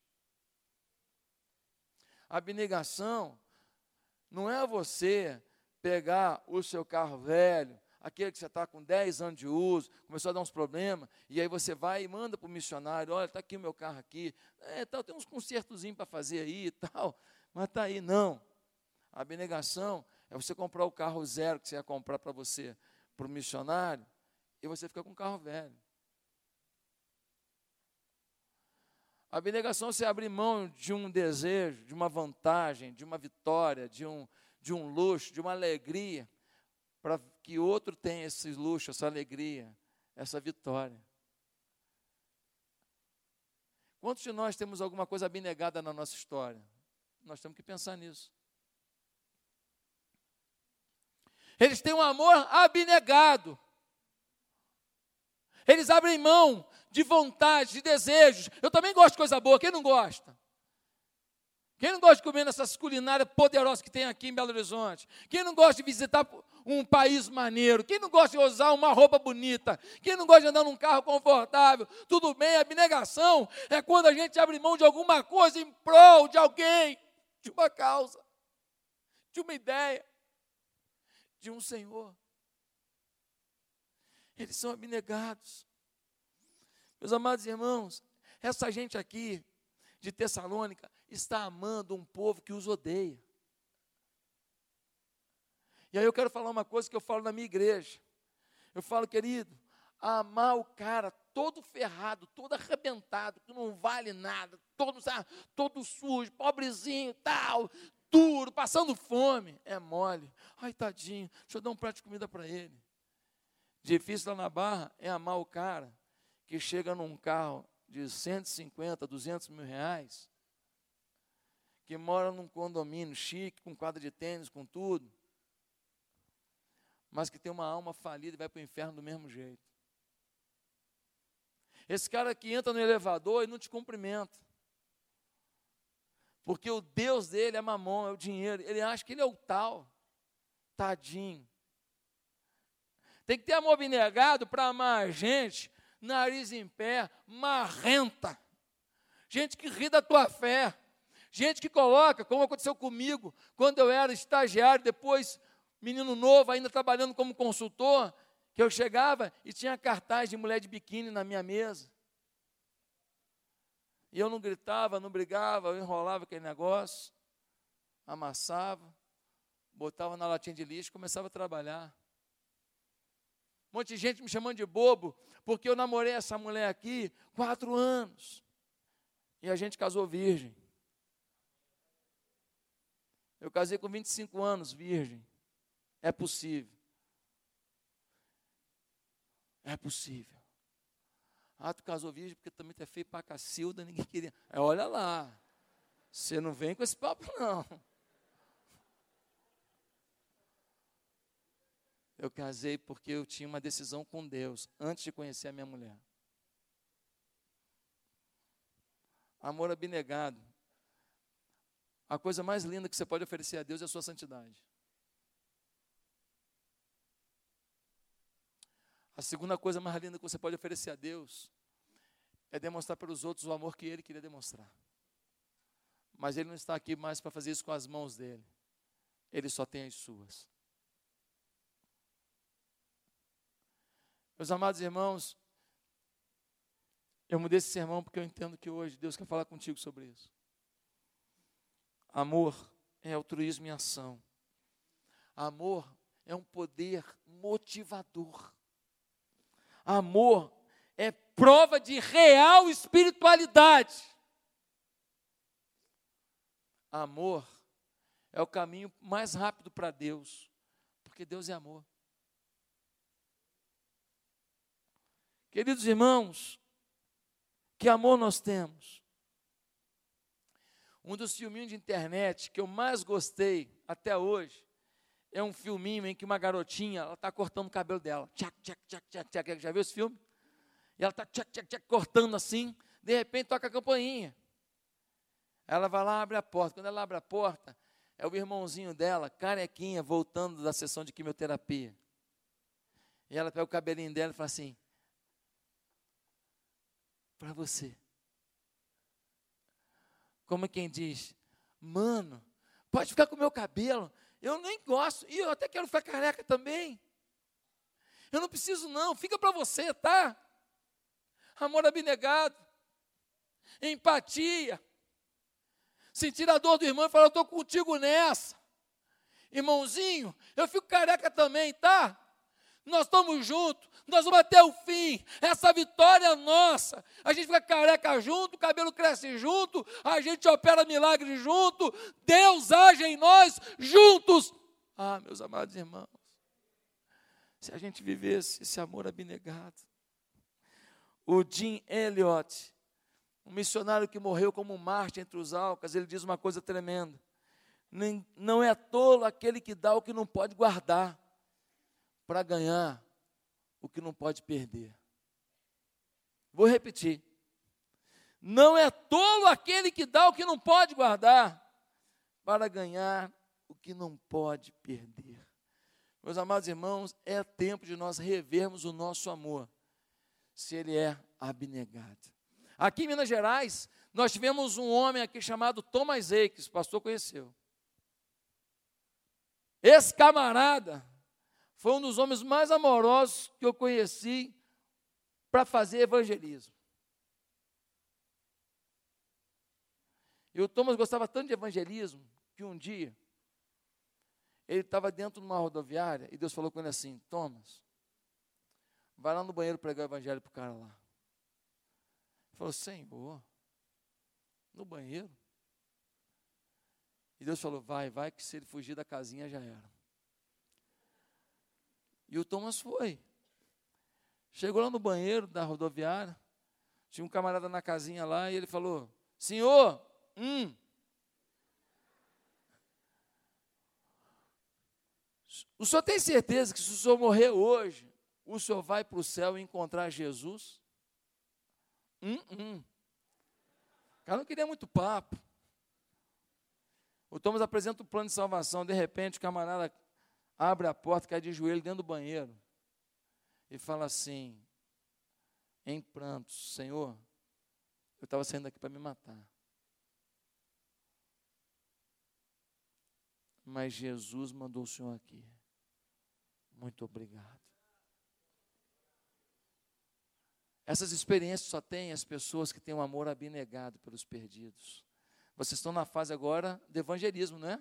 A abnegação não é você pegar o seu carro velho, aquele que você está com 10 anos de uso, começou a dar uns problemas, e aí você vai e manda para o missionário, olha, está aqui o meu carro aqui, tem uns consertozinhos para fazer aí e tal, mas está aí, não. A abnegação é você comprar o carro zero que você ia comprar para você, para o missionário, e você fica com um carro velho. A abnegação é você abrir mão de um desejo, de uma vantagem, de uma vitória, de um luxo, de uma alegria, para que outro tenha esse luxo, essa alegria, essa vitória. Quantos de nós temos alguma coisa abnegada na nossa história? Nós temos que pensar nisso. Eles têm um amor abnegado. Eles abrem mão de vontade, de desejos. Eu também gosto de coisa boa, quem não gosta? Quem não gosta de comer nessas culinárias poderosas que tem aqui em Belo Horizonte? Quem não gosta de visitar um país maneiro? Quem não gosta de usar uma roupa bonita? Quem não gosta de andar num carro confortável? Tudo bem, a abnegação é quando a gente abre mão de alguma coisa em prol de alguém, de uma causa, de uma ideia, de um Senhor. Eles são abnegados. Meus amados irmãos, essa gente aqui de Tessalônica está amando um povo que os odeia. E aí eu quero falar uma coisa que eu falo na minha igreja. Eu falo, querido, amar o cara todo ferrado, todo arrebentado, que não vale nada, todo sujo, pobrezinho, tal, duro, passando fome, é mole. Ai, tadinho, deixa eu dar um prato de comida para ele. Difícil lá na Barra é amar o cara que chega num carro de 150, 200 mil reais, que mora num condomínio chique, com quadra de tênis, com tudo, mas que tem uma alma falida e vai para o inferno do mesmo jeito. Esse cara que entra no elevador e não te cumprimenta, porque o Deus dele é mamão, é o dinheiro, ele acha que ele é o tal, tadinho. Tem que ter amor abnegado para amar a gente, nariz em pé, marrenta, gente que ri da tua fé, gente que coloca, como aconteceu comigo, quando eu era estagiário, depois menino novo, ainda trabalhando como consultor, que eu chegava e tinha cartaz de mulher de biquíni na minha mesa. E eu não gritava, não brigava, eu enrolava aquele negócio, amassava, botava na latinha de lixo e começava a trabalhar. Um monte de gente me chamando de bobo, porque eu namorei essa mulher aqui 4 anos. E a gente casou virgem. Eu casei com 25 anos, virgem. É possível. É possível. Ah, tu casou virgem porque também tu é feio pra cacilda, ninguém queria. Olha lá, você não vem com esse papo não. Eu casei porque eu tinha uma decisão com Deus, antes de conhecer a minha mulher. Amor abnegado. A coisa mais linda que você pode oferecer a Deus é a sua santidade. A segunda coisa mais linda que você pode oferecer a Deus é demonstrar para os outros o amor que Ele queria demonstrar. Mas Ele não está aqui mais para fazer isso com as mãos dEle. Ele só tem as suas. Meus amados irmãos, eu mudei esse sermão porque eu entendo que hoje Deus quer falar contigo sobre isso. Amor é altruísmo em ação. Amor é um poder motivador. Amor é prova de real espiritualidade. Amor é o caminho mais rápido para Deus, porque Deus é amor. Queridos irmãos, que amor nós temos. Um dos filminhos de internet que eu mais gostei até hoje é um filminho em que uma garotinha, ela está cortando o cabelo dela. Tchac, tchac, tchac, tchac, tchac. Já viu esse filme? E ela está tchac, tchac, tchac, cortando assim, de repente toca a campainha. Ela vai lá, abre a porta. Quando ela abre a porta, é o irmãozinho dela, carequinha, voltando da sessão de quimioterapia. E ela pega o cabelinho dela e fala assim: para você. Como quem diz: mano, pode ficar com o meu cabelo, eu nem gosto, e eu até quero ficar careca também. Eu não preciso não, fica para você, tá? Amor abnegado, empatia, sentir a dor do irmão e falar: eu estou contigo nessa. Irmãozinho, eu fico careca também, tá? Nós estamos juntos, nós vamos até o fim, essa vitória é nossa. A gente fica careca junto, o cabelo cresce junto, a gente opera milagre junto, Deus age em nós juntos. Ah, meus amados irmãos, se a gente vivesse esse amor abnegado. O Jim Elliot, um missionário que morreu como um mártir entre os Alcas, ele diz uma coisa tremenda: não é tolo aquele que dá o que não pode guardar, para ganhar o que não pode perder. Vou repetir. Não é tolo aquele que dá o que não pode guardar, para ganhar o que não pode perder. Meus amados irmãos, é tempo de nós revermos o nosso amor, se ele é abnegado. Aqui em Minas Gerais, nós tivemos um homem aqui chamado Thomas Akes, o pastor conheceu. Esse camarada foi um dos homens mais amorosos que eu conheci para fazer evangelismo. E o Thomas gostava tanto de evangelismo que um dia ele estava dentro de uma rodoviária e Deus falou com ele assim: Thomas, vai lá no banheiro pregar o evangelho para o cara lá. Ele falou: Senhor, no banheiro? E Deus falou: vai, que se ele fugir da casinha já era. E o Thomas foi. Chegou lá no banheiro da rodoviária, Tinha um camarada na casinha lá e ele falou: senhor, o senhor tem certeza que se o senhor morrer hoje, o senhor vai para o céu e encontrar Jesus? O cara não queria muito papo. O Thomas apresenta o plano de salvação. De repente, o camarada abre a porta, cai de joelho dentro do banheiro e fala assim, em prantos: Senhor, eu estava saindo daqui para me matar, mas Jesus mandou o Senhor aqui. Muito obrigado. Essas experiências só têm as pessoas que têm um amor abnegado pelos perdidos. Vocês estão na fase agora do evangelismo, não é?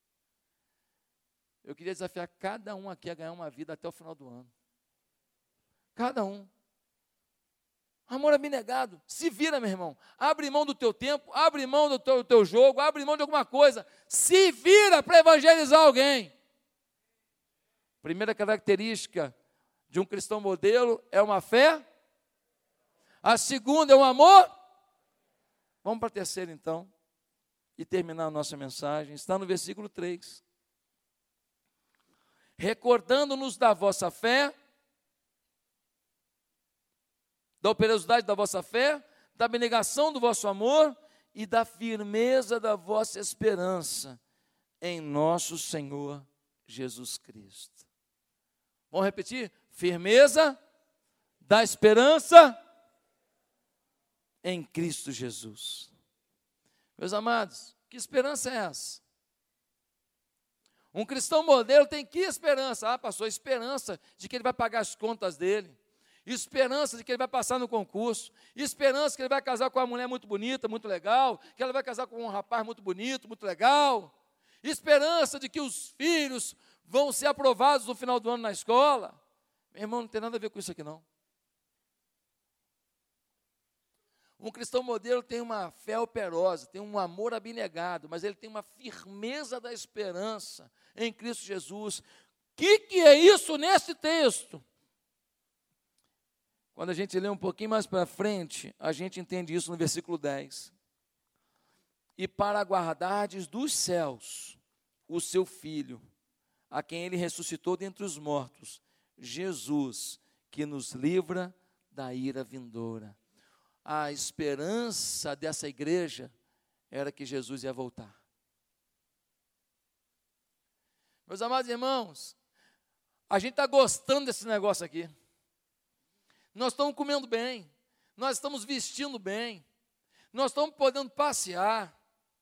Eu queria desafiar cada um aqui a ganhar uma vida até o final do ano. Cada um. Amor abnegado. Se vira, meu irmão. Abre mão do teu tempo, abre mão do teu jogo, abre mão de alguma coisa. Se vira para evangelizar alguém. Primeira característica de um cristão modelo é uma fé. A segunda é um amor. Vamos para a terceira, então, e terminar a nossa mensagem. Está no versículo 3. Recordando-nos da vossa fé, da operosidade da vossa fé, da abnegação do vosso amor e da firmeza da vossa esperança em nosso Senhor Jesus Cristo. Vamos repetir? Firmeza da esperança em Cristo Jesus. Meus amados, que esperança é essa? Um cristão modelo tem que esperança? Ah, pastor, esperança de que ele vai pagar as contas dele, esperança de que ele vai passar no concurso, esperança que ele vai casar com uma mulher muito bonita, muito legal, que ela vai casar com um rapaz muito bonito, muito legal, esperança de que os filhos vão ser aprovados no final do ano na escola. Meu irmão, não tem nada a ver com isso aqui não. Um cristão modelo tem uma fé operosa, tem um amor abnegado, mas ele tem uma firmeza da esperança em Cristo Jesus. O que é isso nesse texto? Quando a gente lê um pouquinho mais para frente, a gente entende isso no versículo 10. E para aguardardes dos céus o seu Filho, a quem ele ressuscitou dentre os mortos, Jesus, que nos livra da ira vindoura. A esperança dessa igreja era que Jesus ia voltar. Meus amados irmãos, a gente está gostando desse negócio aqui. Nós estamos comendo bem, nós estamos vestindo bem, nós estamos podendo passear,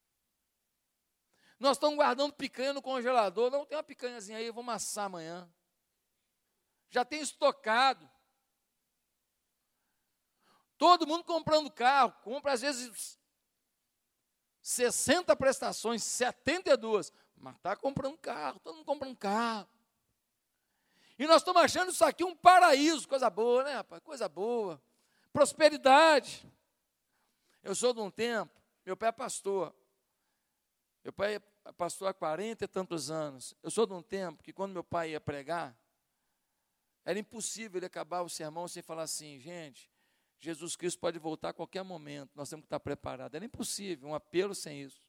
nós estamos guardando picanha no congelador. Não, tem uma picanhazinha aí, eu vou amassar amanhã. Já tem estocado. Todo mundo comprando carro, compra às vezes 60 prestações, 72, mas está comprando carro, todo mundo comprando carro. E nós estamos achando isso aqui um paraíso, coisa boa, né, rapaz? Coisa boa, prosperidade. Eu sou de um tempo, meu pai é pastor, meu pai é pastor há 40 e tantos anos. Eu sou de um tempo que quando meu pai ia pregar, era impossível ele acabar o sermão sem falar assim: gente, Jesus Cristo pode voltar a qualquer momento, nós temos que estar preparados. Era impossível, um apelo sem isso.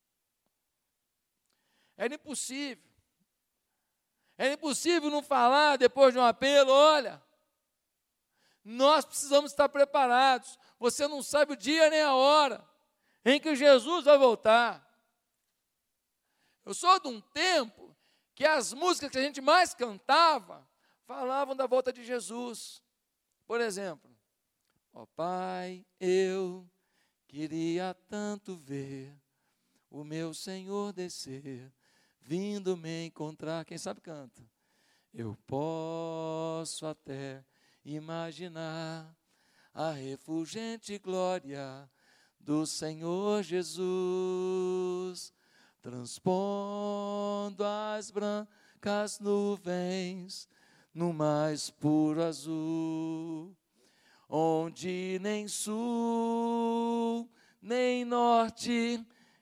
Era impossível. Era impossível não falar depois de um apelo: olha, nós precisamos estar preparados. Você não sabe o dia nem a hora em que Jesus vai voltar. Eu sou de um tempo que as músicas que a gente mais cantava falavam da volta de Jesus. Por exemplo, ó Pai, eu queria tanto ver o meu Senhor descer, vindo me encontrar. Quem sabe canta. Eu posso até imaginar a refulgente glória do Senhor Jesus, transpondo as brancas nuvens no mais puro azul, onde nem sul, nem norte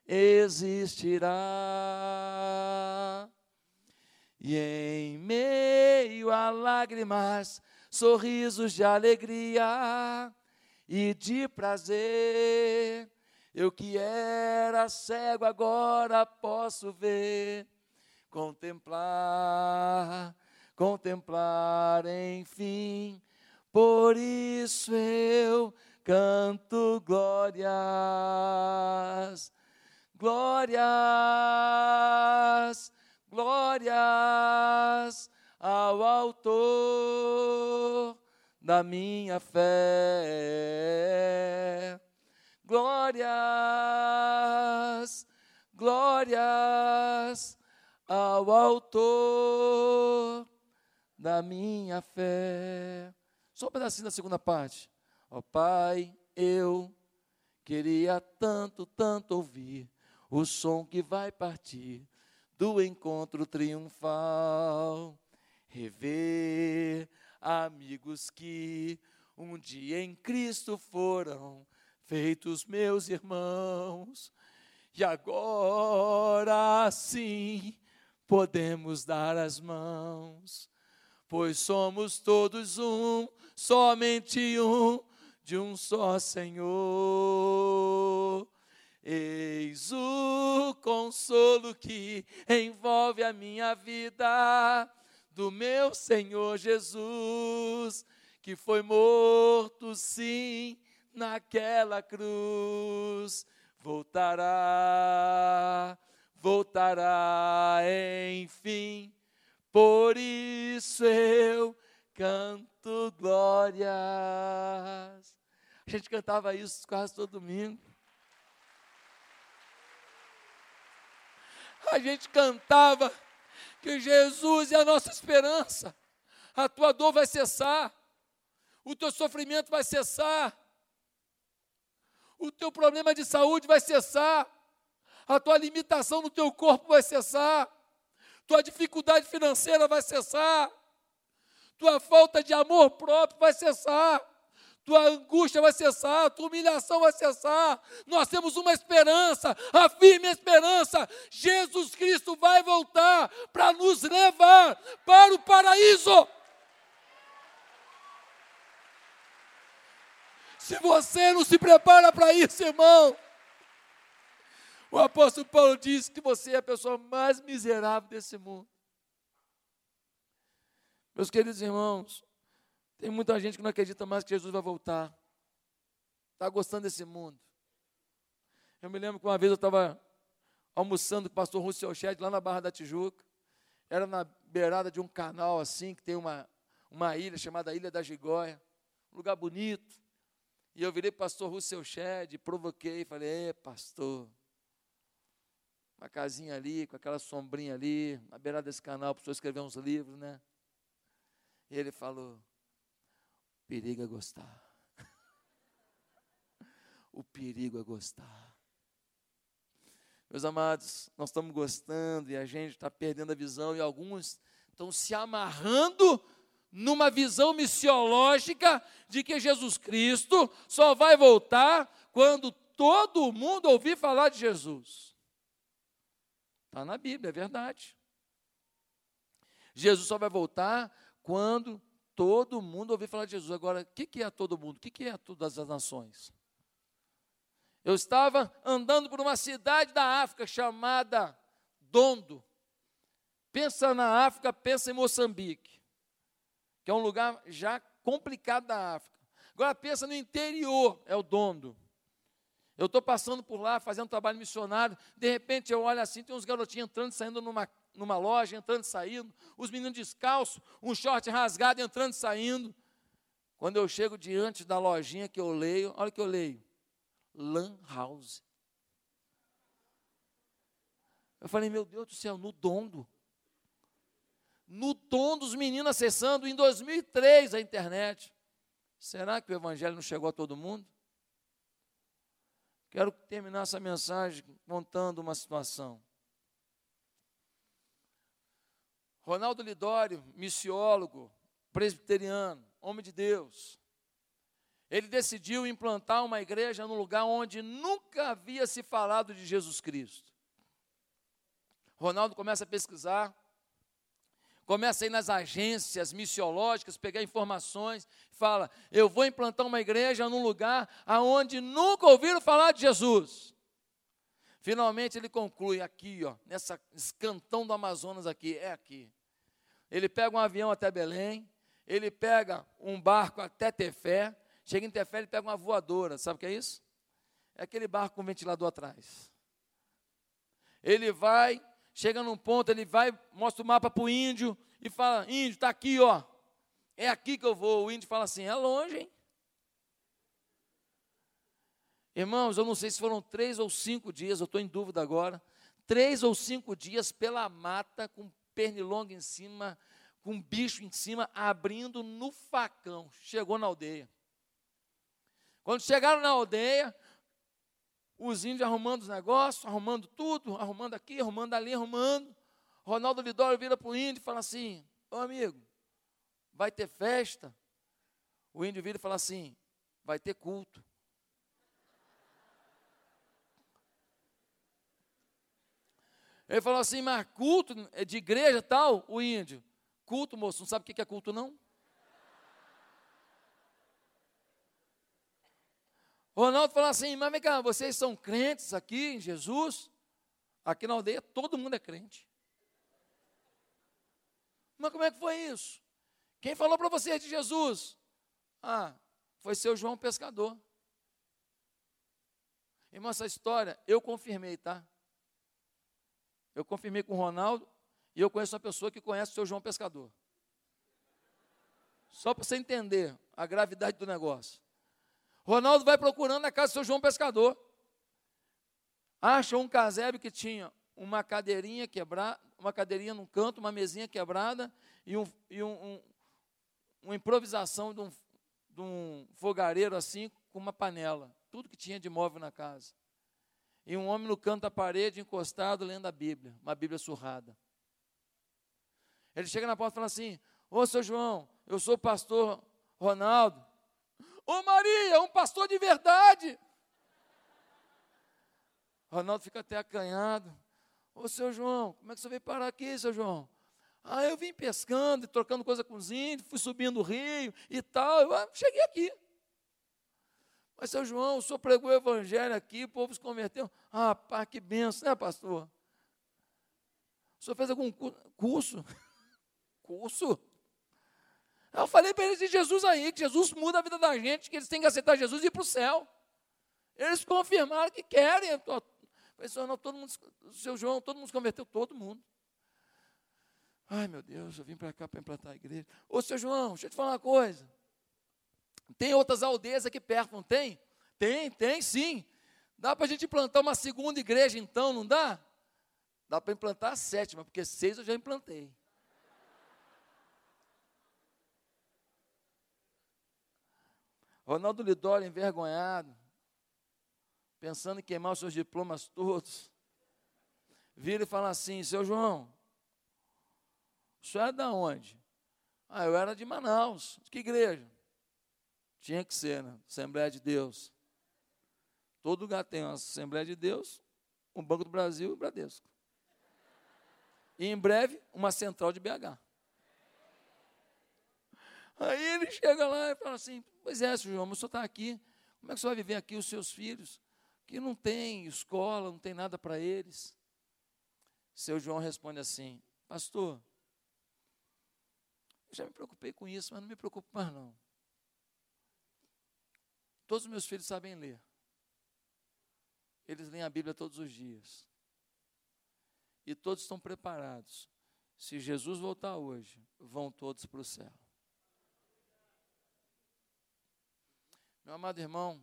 existirá. E em meio a lágrimas, sorrisos de alegria, e de prazer. Eu que era cego agora posso ver, contemplar, enfim. Por isso eu canto glórias, glórias, glórias ao autor da minha fé. Glórias, glórias ao autor da minha fé. Só um pedacinho da segunda parte. Ó Pai, eu queria tanto, tanto ouvir o som que vai partir do encontro triunfal. Rever amigos que um dia em Cristo foram feitos meus irmãos. E agora sim podemos dar as mãos, pois somos todos um, somente um, de um só Senhor. Eis o consolo que envolve a minha vida, do meu Senhor Jesus, que foi morto, sim, naquela cruz. Voltará, voltará, enfim. Por isso eu canto glórias. A gente cantava isso quase todo domingo. A gente cantava que Jesus é a nossa esperança. A tua dor vai cessar, o teu sofrimento vai cessar, o teu problema de saúde vai cessar, a tua limitação no teu corpo vai cessar, tua dificuldade financeira vai cessar, tua falta de amor próprio vai cessar, tua angústia vai cessar, tua humilhação vai cessar. Nós temos uma esperança, a firme esperança. Jesus Cristo vai voltar para nos levar para o paraíso. Se você não se prepara para isso, irmão, o apóstolo Paulo diz que você é a pessoa mais miserável desse mundo. Meus queridos irmãos, tem muita gente que não acredita mais que Jesus vai voltar. Está gostando desse mundo. Eu me lembro que uma vez eu estava almoçando com o pastor Russell Shedd lá na Barra da Tijuca. Era na beirada de um canal assim, que tem uma ilha chamada Ilha da Gigoia. Um lugar bonito. E eu virei para o pastor Russell Shedd, provoquei, falei: pastor, uma casinha ali, com aquela sombrinha ali, na beirada desse canal, para o senhor escrever uns livros, né? E ele falou: perigo é gostar. O perigo é gostar. Meus amados, nós estamos gostando e a gente está perdendo a visão, e alguns estão se amarrando numa visão missiológica de que Jesus Cristo só vai voltar quando todo mundo ouvir falar de Jesus. Está na Bíblia, é verdade. Jesus só vai voltar quando todo mundo ouvir falar de Jesus. Agora, o que é todo mundo? O que é todas as nações? Eu estava andando por uma cidade da África chamada Dondo. Pensa na África, pensa em Moçambique, que é um lugar já complicado da África. Agora pensa no interior, é o Dondo. Eu estou passando por lá, fazendo trabalho missionário, de repente eu olho assim, tem uns garotinhos entrando e saindo numa loja, entrando e saindo, os meninos descalços, um short rasgado, entrando e saindo. Quando eu chego diante da lojinha que eu leio, olha o que eu leio: Lan House. Eu falei: meu Deus do céu, no Dondo. No Dondo, os meninos acessando em 2003 a internet. Será que o evangelho não chegou a todo mundo? Quero terminar essa mensagem contando uma situação. Ronaldo Lidório, missiólogo, presbiteriano, homem de Deus, ele decidiu implantar uma igreja num lugar onde nunca havia se falado de Jesus Cristo. Ronaldo começa a pesquisar, começa a ir nas agências missiológicas, pegar informações, fala, eu vou implantar uma igreja num lugar aonde nunca ouviram falar de Jesus. Finalmente ele conclui aqui, ó, nesse cantão do Amazonas aqui, é aqui. Ele pega um avião até Belém, ele pega um barco até Tefé, chega em Tefé, ele pega uma voadora, sabe o que é isso? É aquele barco com ventilador atrás. Ele vai, chega num ponto, ele vai, mostra o mapa para o índio e fala, índio, está aqui, ó, é aqui que eu vou. O índio fala assim, é longe, hein? Irmãos, eu não sei se foram 3 ou 5 dias, eu estou em dúvida agora, 3 ou 5 dias pela mata, com pernilongo em cima, com bicho em cima, abrindo no facão. Chegou na aldeia. Quando chegaram na aldeia, os índios arrumando os negócios, arrumando tudo, arrumando aqui, arrumando ali, arrumando. Ronaldo Lidório vira para o índio e fala assim, ô amigo, vai ter festa? O índio vira e fala assim, vai ter culto. Ele falou assim, mas culto de igreja tal? O índio, culto, moço, não sabe o que é culto não? Ronaldo falou assim, mas vem cá, vocês são crentes aqui em Jesus? Aqui na aldeia todo mundo é crente. Mas como é que foi isso? Quem falou para vocês de Jesus? Ah, foi seu João Pescador. Irmão, essa história eu confirmei, tá? Eu confirmei com o Ronaldo e eu conheço uma pessoa que conhece o seu João Pescador. Só para você entender a gravidade do negócio. Ronaldo vai procurando na casa do seu João Pescador. Acha um casebre que tinha uma cadeirinha quebrada, uma cadeirinha num canto, uma mesinha quebrada e uma improvisação de um fogareiro assim com uma panela. Tudo que tinha de móvel na casa. E um homem no canto da parede, encostado, lendo a Bíblia, uma Bíblia surrada. Ele chega na porta e fala assim, ô, seu João, eu sou o pastor Ronaldo. Ô, Maria, um pastor de verdade. Ronaldo fica até acanhado. Ô, seu João, como é que você veio parar aqui, seu João? Ah, eu vim pescando e trocando coisa com os índios, fui subindo o rio e tal, eu cheguei aqui. Mas, seu João, o senhor pregou o evangelho aqui, o povo se converteu. Ah, pá, que benção, né, pastor? O senhor fez algum curso? Curso? Eu falei para eles de Jesus aí, que Jesus muda a vida da gente, que eles têm que aceitar Jesus e ir para o céu. Eles confirmaram que querem. Eu falei, senhor, não, todo mundo, seu João, todo mundo se converteu, todo mundo. Ai, meu Deus, eu vim para cá para implantar a igreja. Ô, seu João, deixa eu te falar uma coisa. Tem outras aldeias aqui perto, não tem? Tem sim. Dá para a gente implantar uma segunda igreja então, não dá? Dá para implantar a 7ª, porque 6 eu já implantei. Ronaldo Lidório envergonhado, pensando em queimar os seus diplomas todos, vira e fala assim, seu João, o senhor é de onde? Ah, eu era de Manaus. De que igreja? Tinha que ser, né? Assembleia de Deus. Todo lugar tem uma Assembleia de Deus, um Banco do Brasil e o Bradesco. E em breve, uma central de BH. Aí ele chega lá e fala assim, pois é, senhor João, mas o senhor está aqui, como é que o senhor vai viver aqui os seus filhos, que não tem escola, não tem nada para eles? Seu João responde assim, pastor, eu já me preocupei com isso, mas não me preocupo mais não. Todos os meus filhos sabem ler. Eles leem a Bíblia todos os dias. E todos estão preparados. Se Jesus voltar hoje, vão todos para o céu. Meu amado irmão,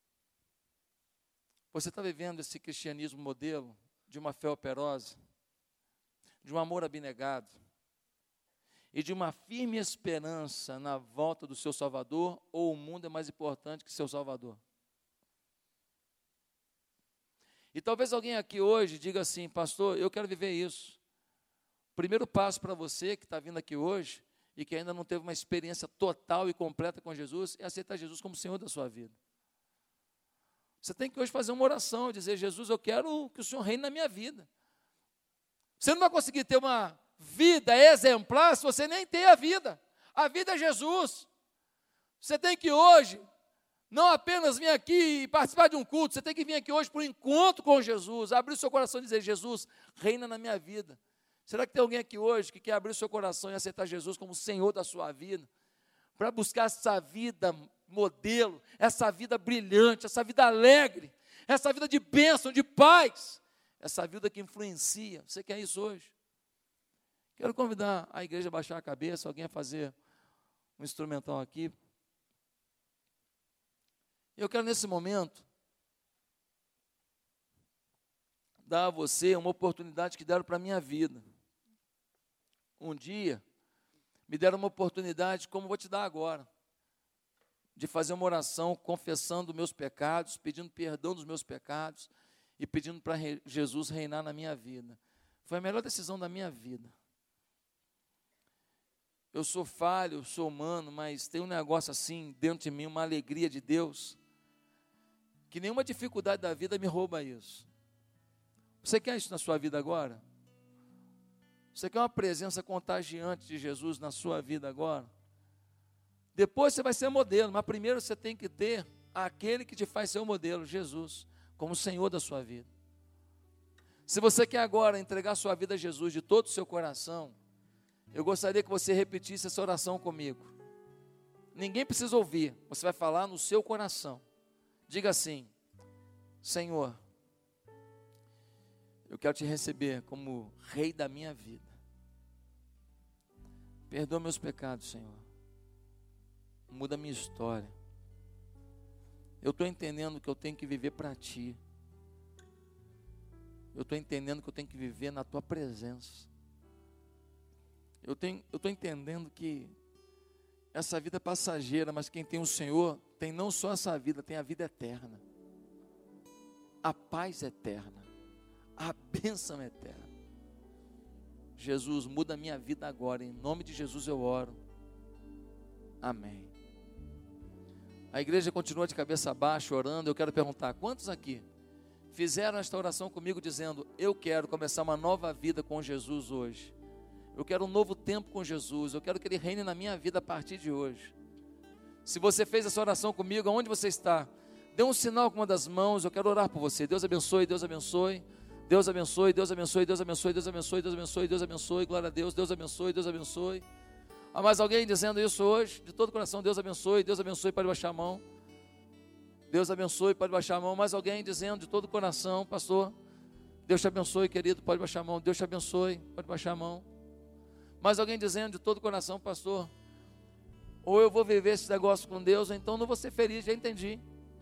você está vivendo esse cristianismo modelo de uma fé operosa, de um amor abnegado e de uma firme esperança na volta do seu Salvador, ou o mundo é mais importante que seu Salvador? E talvez alguém aqui hoje diga assim, pastor, eu quero viver isso. O primeiro passo para você que está vindo aqui hoje e que ainda não teve uma experiência total e completa com Jesus, é aceitar Jesus como Senhor da sua vida. Você tem que hoje fazer uma oração, dizer, Jesus, eu quero que o Senhor reine na minha vida. Você não vai conseguir ter uma vida exemplar se você nem tem a vida? A vida é Jesus. Você tem que hoje, não apenas vir aqui e participar de um culto, você tem que vir aqui hoje para um encontro com Jesus, abrir o seu coração e dizer: Jesus, reina na minha vida. Será que tem alguém aqui hoje que quer abrir o seu coração e aceitar Jesus como Senhor da sua vida? Para buscar essa vida modelo, essa vida brilhante, essa vida alegre, essa vida de bênção, de paz, essa vida que influencia. Você quer isso hoje? Quero convidar a igreja a baixar a cabeça, alguém a fazer um instrumental aqui. Eu quero nesse momento dar a você uma oportunidade que deram para a minha vida. Um dia, me deram uma oportunidade, como vou te dar agora, de fazer uma oração confessando meus pecados, pedindo perdão dos meus pecados e pedindo para Jesus reinar na minha vida. Foi a melhor decisão da minha vida. Eu sou falho, eu sou humano, mas tem um negócio assim dentro de mim, uma alegria de Deus, que nenhuma dificuldade da vida me rouba isso. Você quer isso na sua vida agora? Você quer uma presença contagiante de Jesus na sua vida agora? Depois você vai ser modelo, mas primeiro você tem que ter aquele que te faz ser o modelo, Jesus, como Senhor da sua vida. Se você quer agora entregar sua vida a Jesus de todo o seu coração, eu gostaria que você repetisse essa oração comigo. Ninguém precisa ouvir, você vai falar no seu coração. Diga assim: Senhor, eu quero te receber como Rei da minha vida. Perdoa meus pecados, Senhor. Muda a minha história. Eu estou entendendo que eu tenho que viver para Ti. Eu estou entendendo que eu tenho que viver na Tua presença. Eu estou entendendo que essa vida é passageira, mas quem tem o Senhor tem não só essa vida, tem a vida eterna, a paz eterna, a bênção eterna. Jesus, muda a minha vida agora, em nome de Jesus eu oro, amém. A igreja continua de cabeça baixa, orando. Eu quero perguntar, quantos aqui fizeram esta oração comigo dizendo: eu quero começar uma nova vida com Jesus hoje, eu quero um novo tempo com Jesus, eu quero que Ele reine na minha vida a partir de hoje? Se você fez essa oração comigo, aonde você está, dê um sinal com uma das mãos, eu quero orar por você. Deus abençoe, Deus abençoe, Deus abençoe, Deus abençoe, Deus abençoe, Deus abençoe, Deus abençoe, Deus abençoe, glória a Deus, Deus abençoe, Deus abençoe. Há mais alguém dizendo isso hoje? De todo coração, Deus abençoe, pode baixar a mão. Deus abençoe, pode baixar a mão. Mais alguém dizendo de todo coração: pastor, Deus te abençoe, querido, pode baixar a mão. Deus te abençoe, pode baixar a mão. Mais alguém dizendo de todo coração: pastor, ou eu vou viver esse negócio com Deus, ou então não vou ser feliz. Já entendi,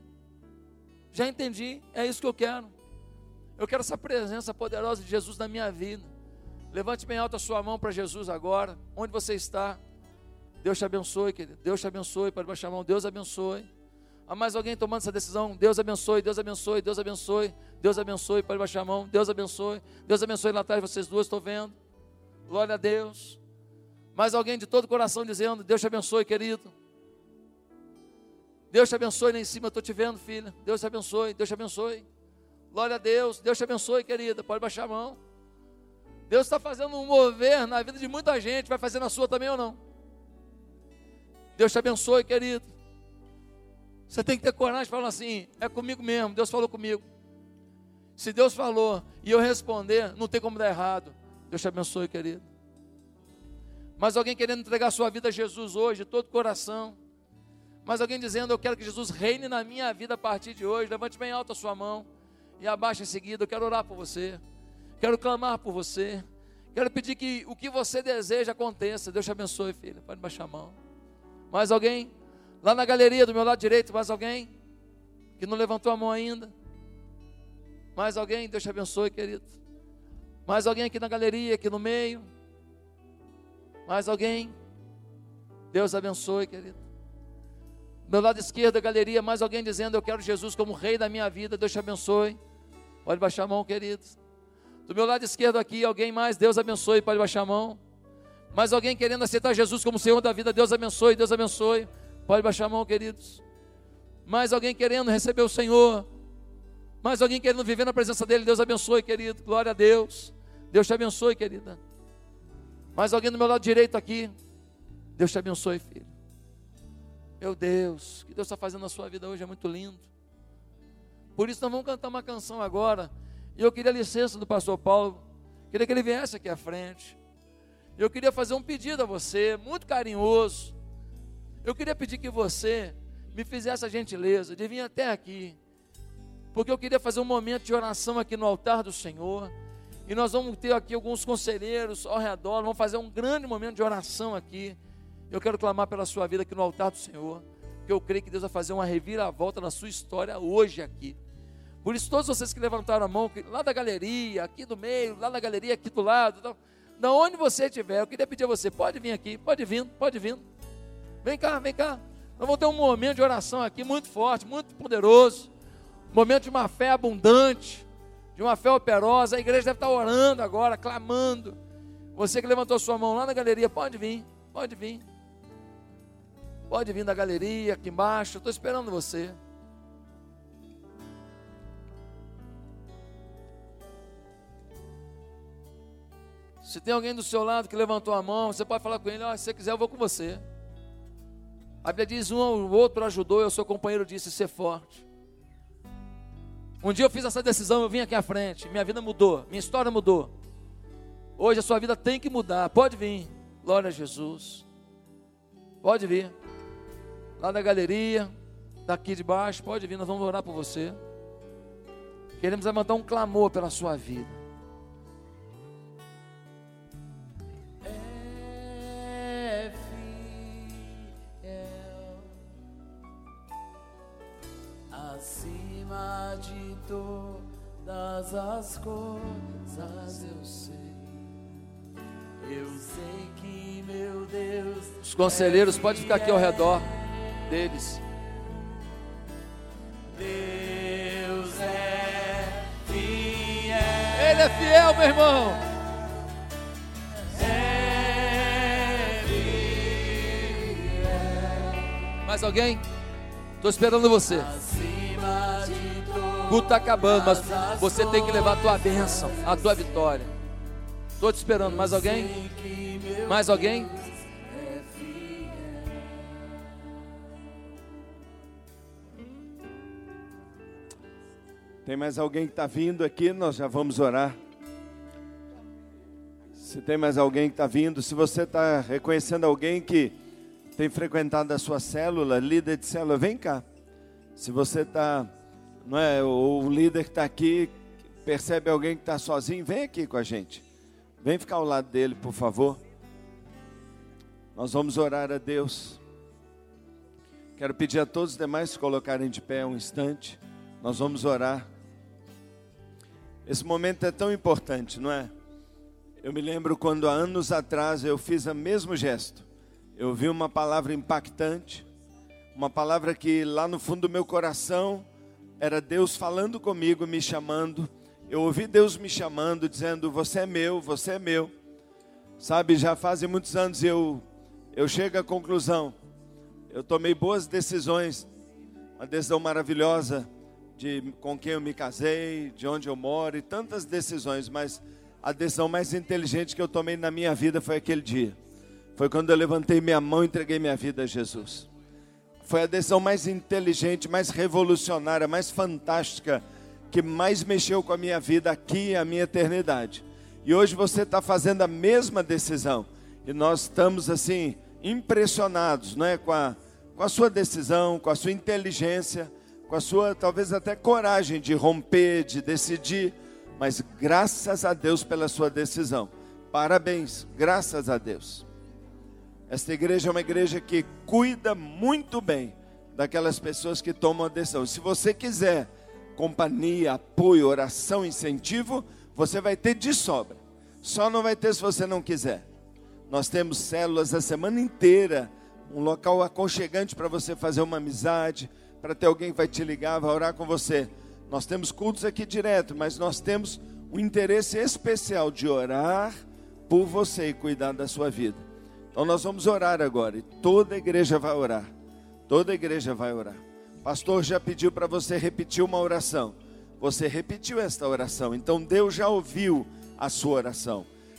é isso que eu quero. Eu quero essa presença poderosa de Jesus na minha vida. Levante bem alto a sua mão para Jesus agora, onde você está. Deus te abençoe, querido, Deus te abençoe, pode baixar a mão. Deus abençoe. Há mais alguém tomando essa decisão? Deus abençoe, Deus abençoe, Deus abençoe, Deus abençoe, pode baixar a mão. Deus abençoe lá atrás, vocês duas, estou vendo. Glória a Deus. Mais alguém de todo o coração dizendo: Deus te abençoe, querido. Deus te abençoe lá em cima, estou te vendo, filha. Deus te abençoe, Deus te abençoe. Glória a Deus, Deus te abençoe, querida, pode baixar a mão. Deus está fazendo um mover na vida de muita gente, vai fazer na sua também ou não? Deus te abençoe, querido. Você tem que ter coragem de falar assim: é comigo mesmo, Deus falou comigo. Se Deus falou e eu responder, não tem como dar errado. Deus te abençoe, querido. Mas alguém querendo entregar sua vida a Jesus hoje, de todo o coração. Mas alguém dizendo: eu quero que Jesus reine na minha vida a partir de hoje. Levante bem alto a sua mão e abaixe em seguida. Eu quero orar por você, quero clamar por você, quero pedir que o que você deseja aconteça. Deus te abençoe, filha, pode baixar a mão. Mais alguém? Lá na galeria do meu lado direito, mais alguém que não levantou a mão ainda? Mais alguém? Deus te abençoe, querido. Mais alguém aqui na galeria, aqui no meio? Mais alguém? Deus abençoe, querido. Do meu lado esquerdo da galeria, mais alguém dizendo: eu quero Jesus como Rei da minha vida. Deus te abençoe, pode baixar a mão, querido. Do meu lado esquerdo aqui, alguém mais? Deus abençoe, pode baixar a mão. Mais alguém querendo aceitar Jesus como Senhor da vida? Deus abençoe, pode baixar a mão, queridos. Mais alguém querendo receber o Senhor? Mais alguém querendo viver na presença dEle? Deus abençoe, querido, glória a Deus. Deus te abençoe, querida. Mais alguém do meu lado direito aqui? Deus te abençoe, filho. Meu Deus, o que Deus está fazendo na sua vida hoje é muito lindo. Por isso nós vamos cantar uma canção agora. E eu queria a licença do pastor Paulo. Queria que ele viesse aqui à frente. Eu queria fazer um pedido a você, muito carinhoso. Eu queria pedir que você me fizesse a gentileza de vir até aqui. Porque eu queria fazer um momento de oração aqui no altar do Senhor. E nós vamos ter aqui alguns conselheiros ao redor. Vamos fazer um grande momento de oração aqui. Eu quero clamar pela sua vida aqui no altar do Senhor. Porque eu creio que Deus vai fazer uma reviravolta na sua história hoje aqui. Por isso, todos vocês que levantaram a mão, lá da galeria, aqui do meio, lá na galeria, aqui do lado, então, da onde você estiver, eu queria pedir a você, pode vir aqui, pode vir. Vem cá. Nós vamos ter um momento de oração aqui muito forte, muito poderoso. Um momento de uma fé abundante, de uma fé operosa. A igreja deve estar orando agora, clamando. Você que levantou sua mão lá na galeria, pode vir. Pode vir da galeria, aqui embaixo, eu estou esperando você. Se tem alguém do seu lado que levantou a mão, você pode falar com ele, se você quiser eu vou com você. A Bíblia diz, o outro ajudou, e o seu companheiro disse, ser forte. Um dia eu fiz essa decisão, eu vim aqui à frente, minha vida mudou, minha história mudou. Hoje a sua vida tem que mudar, pode vir, glória a Jesus. Pode vir, lá da galeria, daqui de baixo, pode vir, nós vamos orar por você. Queremos levantar um clamor pela sua vida. Acima de todas as coisas eu sei que meu Deus. Os conselheiros podem ficar aqui ao redor deles. Deus é fiel. Ele é fiel, meu irmão. É fiel. Mais alguém? Estou esperando você. O culto está acabando, mas você tem que levar a tua bênção, a tua vitória. Estou te esperando. Mais alguém? Mais alguém? Tem mais alguém que está vindo aqui? Nós já vamos orar. Se tem mais alguém que está vindo, se você está reconhecendo alguém que tem frequentado a sua célula, líder de célula, vem cá. Se você está, não é, o líder que está aqui, percebe alguém que está sozinho, vem aqui com a gente. Vem ficar ao lado dele, por favor. Nós vamos orar a Deus. Quero pedir a todos os demais se colocarem de pé um instante. Nós vamos orar. Esse momento é tão importante, não é? Eu me lembro quando há anos atrás eu fiz o mesmo gesto. Eu ouvi uma palavra impactante, uma palavra que lá no fundo do meu coração era Deus falando comigo, me chamando. Eu ouvi Deus me chamando, dizendo, você é meu, você é meu. Sabe, já fazem muitos anos eu chego à conclusão. Eu tomei boas decisões, uma decisão maravilhosa com quem eu me casei, de onde eu moro e tantas decisões, mas a decisão mais inteligente que eu tomei na minha vida foi aquele dia. Foi quando eu levantei minha mão e entreguei minha vida a Jesus. Foi a decisão mais inteligente, mais revolucionária, mais fantástica, que mais mexeu com a minha vida aqui e a minha eternidade. E hoje você está fazendo a mesma decisão. E nós estamos assim, impressionados, não é? com a sua decisão, com a sua inteligência, com a sua talvez até coragem de romper, de decidir. Mas graças a Deus pela sua decisão. Parabéns, graças a Deus. Esta igreja é uma igreja que cuida muito bem daquelas pessoas que tomam a decisão. Se você quiser companhia, apoio, oração, incentivo, você vai ter de sobra. Só não vai ter se você não quiser. Nós temos células a semana inteira, um local aconchegante para você fazer uma amizade, para ter alguém que vai te ligar, vai orar com você. Nós temos cultos aqui direto, mas nós temos um interesse especial de orar por você e cuidar da sua vida. Então nós vamos orar agora, e toda a igreja vai orar. Toda a igreja vai orar. O pastor já pediu para você repetir uma oração. Você repetiu esta oração, então Deus já ouviu a sua oração.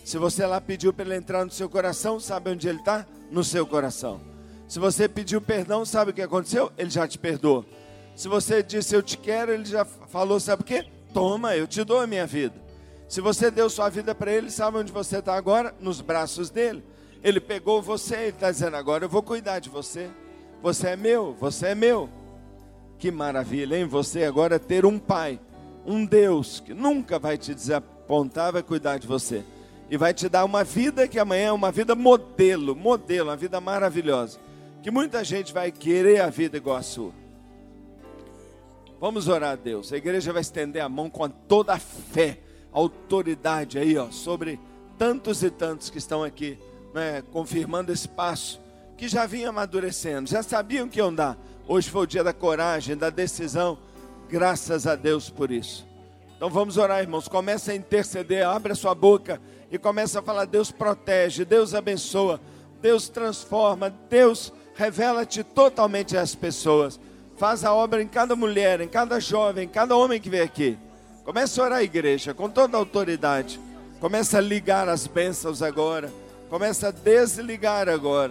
Se você lá pediu para ele entrar no seu coração, sabe onde ele está? No seu coração. Se você pediu perdão, sabe o que aconteceu? Ele já te perdoou. Se você disse eu te quero, ele já falou, sabe o quê? Toma, eu te dou a minha vida. Se você deu sua vida para ele, sabe onde você está agora? Nos braços dele. Ele pegou você, ele está dizendo, agora eu vou cuidar de você. Você é meu, você é meu. Que maravilha, hein? Você agora ter um pai, um Deus que nunca vai te desapontar, vai cuidar de você. E vai te dar uma vida que amanhã é uma vida modelo, uma vida maravilhosa. Que muita gente vai querer a vida igual a sua. Vamos orar a Deus. A igreja vai estender a mão com toda a fé, a autoridade aí, ó, sobre tantos e tantos que estão aqui, né, confirmando esse passo, que já vinha amadurecendo, já sabiam que iam dar. Hoje foi o dia da coragem, da decisão. Graças a Deus por isso. Então vamos orar, irmãos. Começa a interceder, abre a sua boca e começa a falar, Deus protege, Deus abençoa, Deus transforma, Deus revela-te totalmente às pessoas. Faz a obra em cada mulher, em cada jovem, em cada homem que vem aqui. Começa a orar, igreja, com toda a autoridade. Começa a ligar as bênçãos agora. Começa a desligar agora.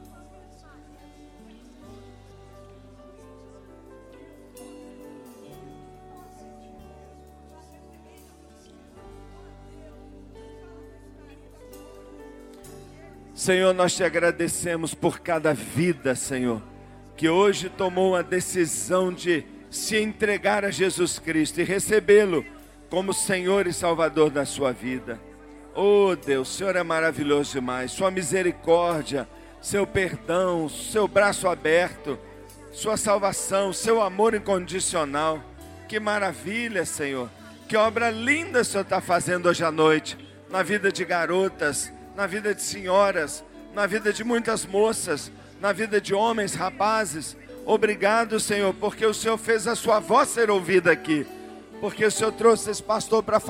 Senhor, nós te agradecemos por cada vida, Senhor, que hoje tomou a decisão de se entregar a Jesus Cristo e recebê-lo como Senhor e Salvador da sua vida. Oh Deus, o Senhor é maravilhoso demais. Sua misericórdia, seu perdão, seu braço aberto, sua salvação, seu amor incondicional. Que maravilha, Senhor. Que obra linda o Senhor está fazendo hoje à noite, na vida de garotas, na vida de senhoras, na vida de muitas moças, na vida de homens, rapazes. Obrigado, Senhor, porque o Senhor fez a sua voz ser ouvida aqui, porque o Senhor trouxe esse pastor para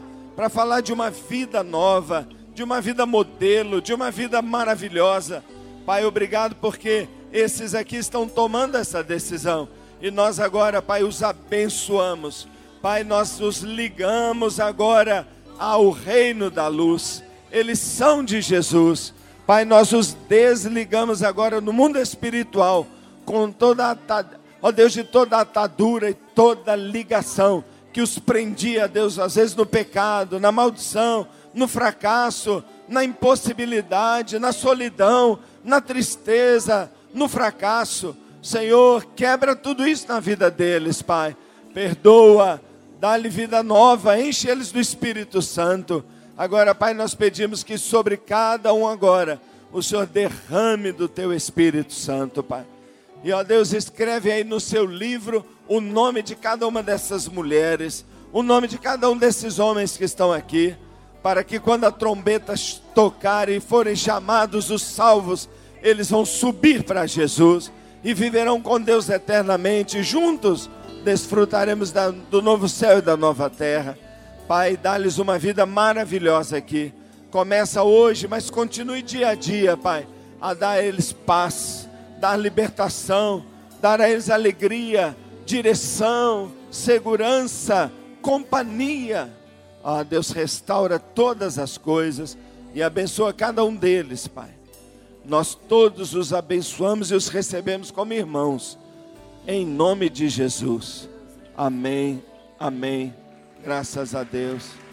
falar de uma vida nova, de uma vida modelo, de uma vida maravilhosa. Pai, obrigado porque esses aqui estão tomando essa decisão, e nós agora, Pai, os abençoamos. Pai, nós os ligamos agora ao reino da luz. Eles são de Jesus. Pai, nós os desligamos agora no mundo espiritual, com toda ó Deus, de toda a atadura e toda a ligação que os prendia, Deus, às vezes no pecado, na maldição, no fracasso, na impossibilidade, na solidão, na tristeza, no fracasso. Senhor, quebra tudo isso na vida deles, Pai. Perdoa, dá-lhe vida nova, enche eles do Espírito Santo. Agora, Pai, nós pedimos que sobre cada um agora, o Senhor derrame do Teu Espírito Santo, Pai. E, ó Deus, escreve aí no Seu livro o nome de cada uma dessas mulheres, o nome de cada um desses homens que estão aqui, para que quando a trombeta tocar e forem chamados os salvos, eles vão subir para Jesus e viverão com Deus eternamente. Juntos desfrutaremos do novo céu e da nova terra. Pai, dá-lhes uma vida maravilhosa aqui. Começa hoje, mas continue dia a dia, Pai, a dar a eles paz, dar libertação, dar a eles alegria, direção, segurança, companhia. Ah, Deus, restaura todas as coisas e abençoa cada um deles, Pai. Nós todos os abençoamos e os recebemos como irmãos, em nome de Jesus. Amém, amém. Graças a Deus.